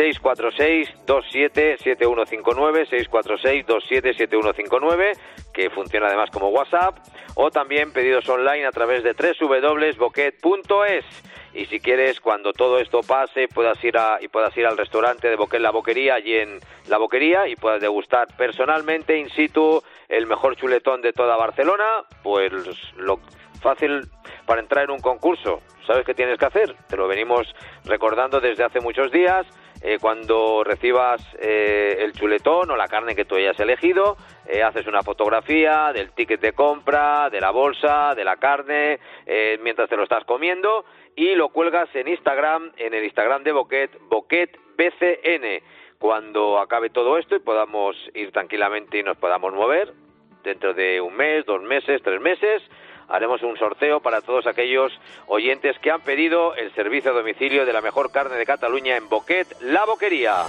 646-277159, 646-277159, que funciona además como WhatsApp, o también pedidos online a través de www.boquet.es. Y si quieres, cuando todo esto pase, puedas ir al restaurante de Boquet la Boquería, allí en la Boquería, y puedas degustar personalmente, in situ, el mejor chuletón de toda Barcelona. Pues lo fácil para entrar en un concurso, ¿sabes qué tienes que hacer? Te lo venimos recordando desde hace muchos días. Cuando recibas el chuletón o la carne que tú hayas elegido, haces una fotografía del ticket de compra, de la bolsa, de la carne, mientras te lo estás comiendo, y lo cuelgas en Instagram, en el Instagram de Boquet, BoquetBCN. Cuando acabe todo esto y podamos ir tranquilamente y nos podamos mover, dentro de un mes, 2 meses, 3 meses, haremos un sorteo para todos aquellos oyentes que han pedido el servicio a domicilio de la mejor carne de Cataluña en Boquet la Boquería.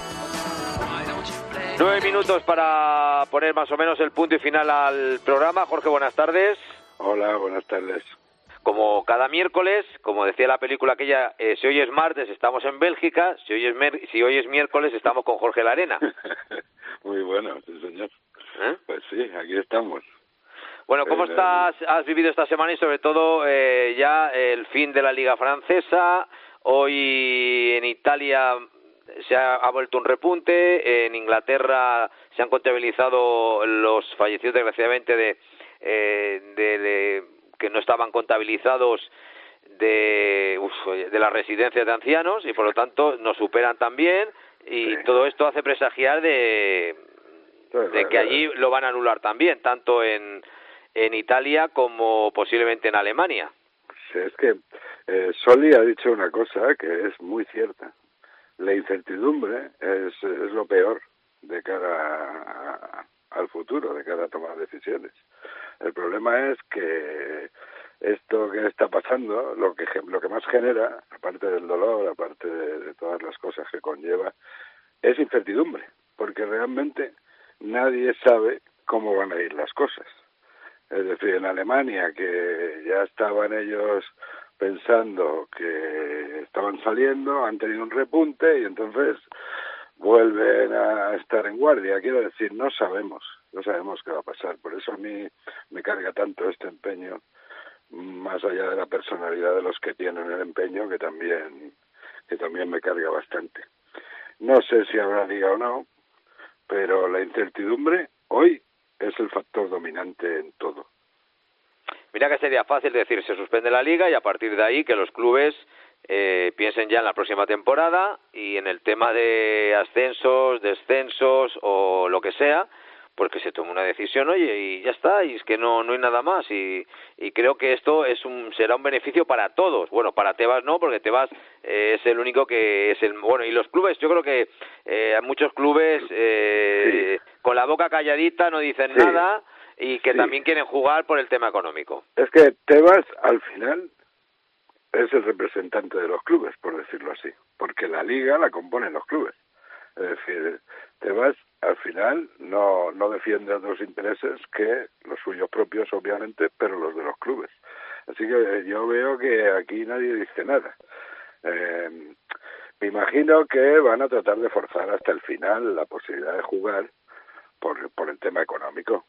9 minutos para poner más o menos el punto y final al programa. Jorge, buenas tardes. Hola, buenas tardes. Como cada miércoles, como decía la película aquella, si hoy es martes estamos en Bélgica, si hoy es miércoles estamos con Jorge Larena. Muy bueno, sí señor. Pues sí, aquí estamos. Bueno, ¿cómo has vivido esta semana y sobre todo ya el fin de la Liga Francesa? Hoy en Italia se ha vuelto un repunte, en Inglaterra se han contabilizado los fallecidos desgraciadamente de que no estaban contabilizados de las residencias de ancianos y por lo tanto nos superan también y sí. Todo esto hace presagiar de que allí lo van a anular también, tanto en Italia como posiblemente en Alemania. Sí, es que Soli ha dicho una cosa que es muy cierta. La incertidumbre es lo peor de cara al futuro, de cara a tomar decisiones. El problema es que esto que está pasando, lo que más genera, aparte del dolor, aparte de todas las cosas que conlleva, es incertidumbre, porque realmente nadie sabe cómo van a ir las cosas. Es decir, en Alemania, que ya estaban ellos pensando que estaban saliendo, han tenido un repunte y entonces vuelven a estar en guardia. Quiero decir, no sabemos qué va a pasar. Por eso a mí me carga tanto este empeño, más allá de la personalidad de los que tienen el empeño, que también me carga bastante. No sé si habrá liga o no, pero la incertidumbre hoy es el factor dominante en todo. Mira que sería fácil decir, se suspende la liga y a partir de ahí que los clubes piensen ya en la próxima temporada y en el tema de ascensos, descensos o lo que sea, pues que se tome una decisión, oye, y ya está, y es que no hay nada más, y creo que esto será un beneficio para todos. Bueno, para Tebas no, porque Tebas es el único que es bueno, y los clubes, yo creo que muchos clubes Sí. con la boca calladita no dicen Sí. nada y que Sí. también quieren jugar por el tema económico. Es que Tebas, al final, es el representante de los clubes, por decirlo así, porque la liga la componen los clubes. Es decir, Tebas, al final, no defiende otros intereses que los suyos propios, obviamente, pero los de los clubes. Así que yo veo que aquí nadie dice nada. Me imagino que van a tratar de forzar hasta el final la posibilidad de jugar por el tema económico.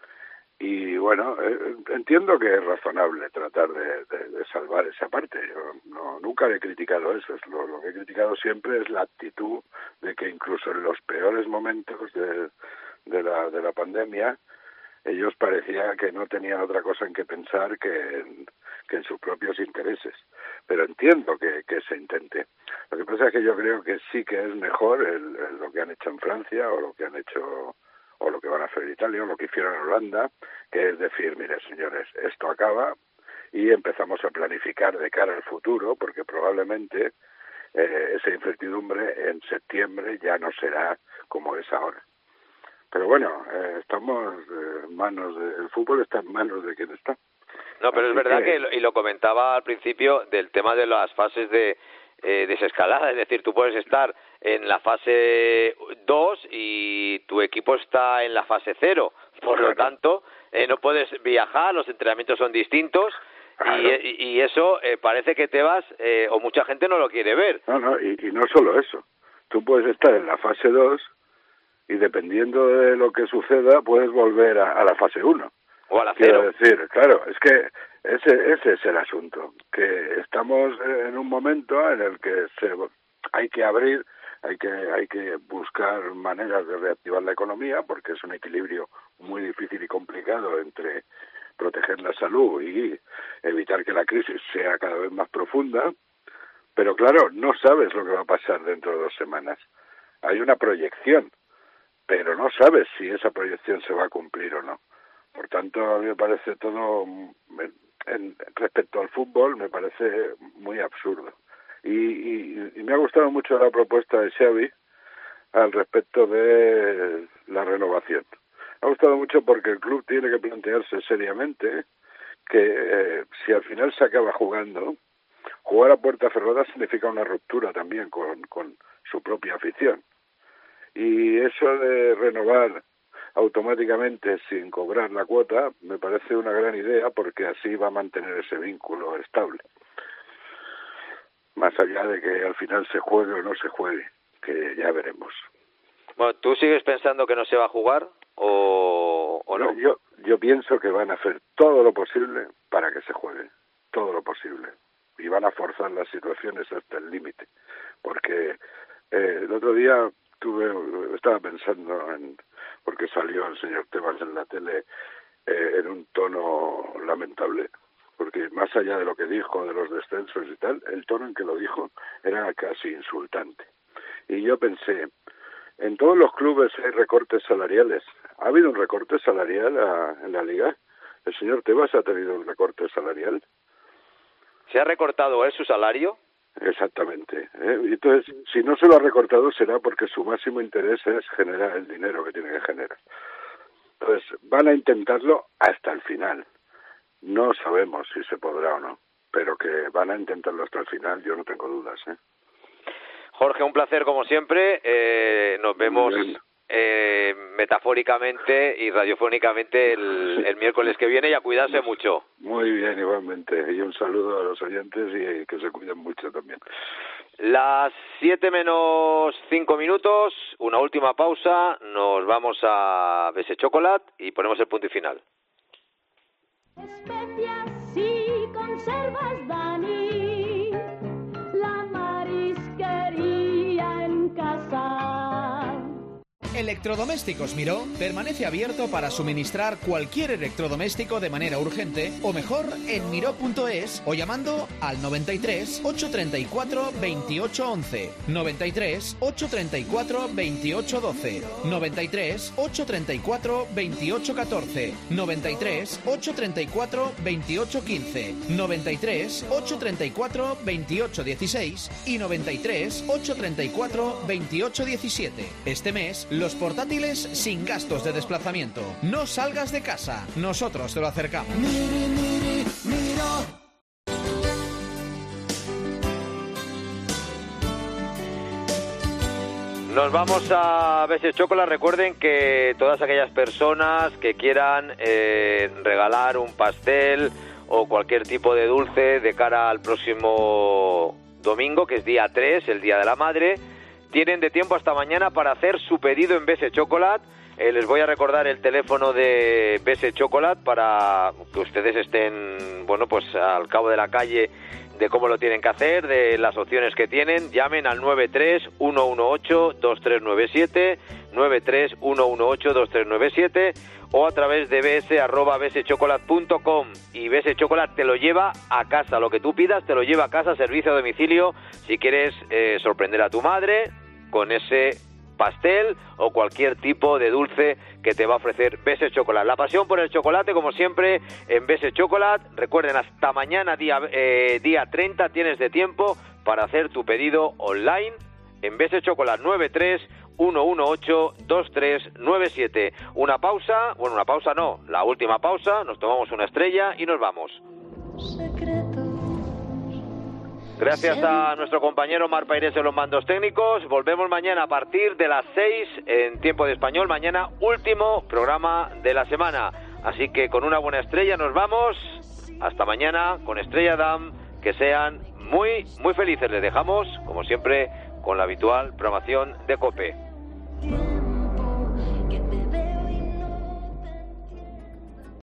Y bueno, entiendo que es razonable tratar de salvar esa parte. Yo nunca he criticado eso. Lo que he criticado siempre es la actitud de que incluso en los peores momentos de la pandemia, ellos parecía que no tenían otra cosa en que pensar que en sus propios intereses. Pero entiendo que se intente. Lo que pasa es que yo creo que sí que es mejor lo que han hecho en Francia o lo que han hecho o lo que van a hacer en Italia o lo que hicieron en Holanda, que es decir, mire señores, esto acaba y empezamos a planificar de cara al futuro, porque probablemente esa incertidumbre en septiembre ya no será como es ahora. Pero bueno, estamos en manos el fútbol está en manos de quien está. No, pero Así es verdad que, y lo comentaba al principio, del tema de las fases de desescalada, es decir, tú puedes estar en la fase 2 y tu equipo está en la fase 0, por lo tanto no puedes viajar, los entrenamientos son distintos. Claro. Y eso parece que Tebas o mucha gente no lo quiere ver. No, y no solo eso, tú puedes estar en la fase 2 y dependiendo de lo que suceda puedes volver a la fase 1. O a la 0. Quiero decir, claro, es que ese es el asunto, que estamos en un momento en el que hay que abrir, hay que buscar maneras de reactivar la economía, porque es un equilibrio muy difícil y complicado entre proteger la salud y evitar que la crisis sea cada vez más profunda, pero claro, no sabes lo que va a pasar dentro de 2 semanas. Hay una proyección, pero no sabes si esa proyección se va a cumplir o no. Por tanto, a mí me parece todo, respecto al fútbol, me parece muy absurdo. Y me ha gustado mucho la propuesta de Xavi al respecto de la renovación. Me ha gustado mucho porque el club tiene que plantearse seriamente que si al final se acaba jugando, jugar a puerta cerrada significa una ruptura también con su propia afición. Y eso de renovar automáticamente sin cobrar la cuota me parece una gran idea, porque así va a mantener ese vínculo estable, más allá de que al final se juegue o no se juegue, que ya veremos. Bueno, ¿tú sigues pensando que no se va a jugar o no? Yo pienso que van a hacer todo lo posible para que se juegue, todo lo posible, y van a forzar las situaciones hasta el límite, porque el otro día estaba pensando porque salió el señor Tebas en la tele en un tono lamentable, porque más allá de lo que dijo de los descensos y tal, el tono en que lo dijo era casi insultante. Y yo pensé, en todos los clubes hay recortes salariales. ¿Ha habido un recorte salarial en la liga? ¿El señor Tebas ha tenido un recorte salarial? ¿Se ha recortado él su salario? Exactamente. Entonces, si no se lo ha recortado será porque su máximo interés es generar el dinero que tiene que generar. Entonces, van a intentarlo hasta el final. No sabemos si se podrá o no, pero que van a intentarlo hasta el final, yo no tengo dudas, ¿eh? Jorge, un placer como siempre. Nos vemos metafóricamente y radiofónicamente el miércoles que viene, y a cuidarse mucho. Muy bien, igualmente. Y un saludo a los oyentes y que se cuiden mucho también. Las 7 menos 5 minutos, una última pausa, nos vamos a BS Chocolate y ponemos el punto y final. Especias y conservas, Dani, la marisquería en casa. Electrodomésticos Miró permanece abierto para suministrar cualquier electrodoméstico de manera urgente o mejor en miró.es o llamando al 93 834 2811, 93 834 2812, 93 834 2814, 93 834 2815, 93 834 2816 y 93 834 2817. Este mes, los portátiles sin gastos de desplazamiento. No salgas de casa, nosotros te lo acercamos. Nos vamos a BS Chocolate. Recuerden que todas aquellas personas que quieran regalar un pastel o cualquier tipo de dulce de cara al próximo domingo, que es día 3, el Día de la Madre, tienen de tiempo hasta mañana para hacer su pedido en BS Chocolate. Les voy a recordar el teléfono de BS Chocolate para que ustedes estén, bueno, pues al cabo de la calle de cómo lo tienen que hacer, de las opciones que tienen. Llamen al 93-118-2397, 93-118-2397, o a través de bs@bschocolate.com, y BS Chocolate te lo lleva a casa. Lo que tú pidas te lo lleva a casa, servicio a domicilio, si quieres sorprender a tu madre con ese pastel o cualquier tipo de dulce que te va a ofrecer BS Chocolate. La pasión por el chocolate, como siempre, en BS Chocolate. Recuerden, hasta mañana, día 30, tienes de tiempo para hacer tu pedido online en BS Chocolate. 93-118-2397. Una pausa, bueno, una pausa no, la última pausa, nos tomamos una estrella y nos vamos. Gracias a nuestro compañero Mar Pairés en los mandos técnicos. Volvemos mañana a partir de las 6 en tiempo de español. Mañana último programa de la semana. Así que con una buena estrella nos vamos. Hasta mañana con Estrella Damm. Que sean muy, muy felices. Les dejamos, como siempre, con la habitual programación de COPE.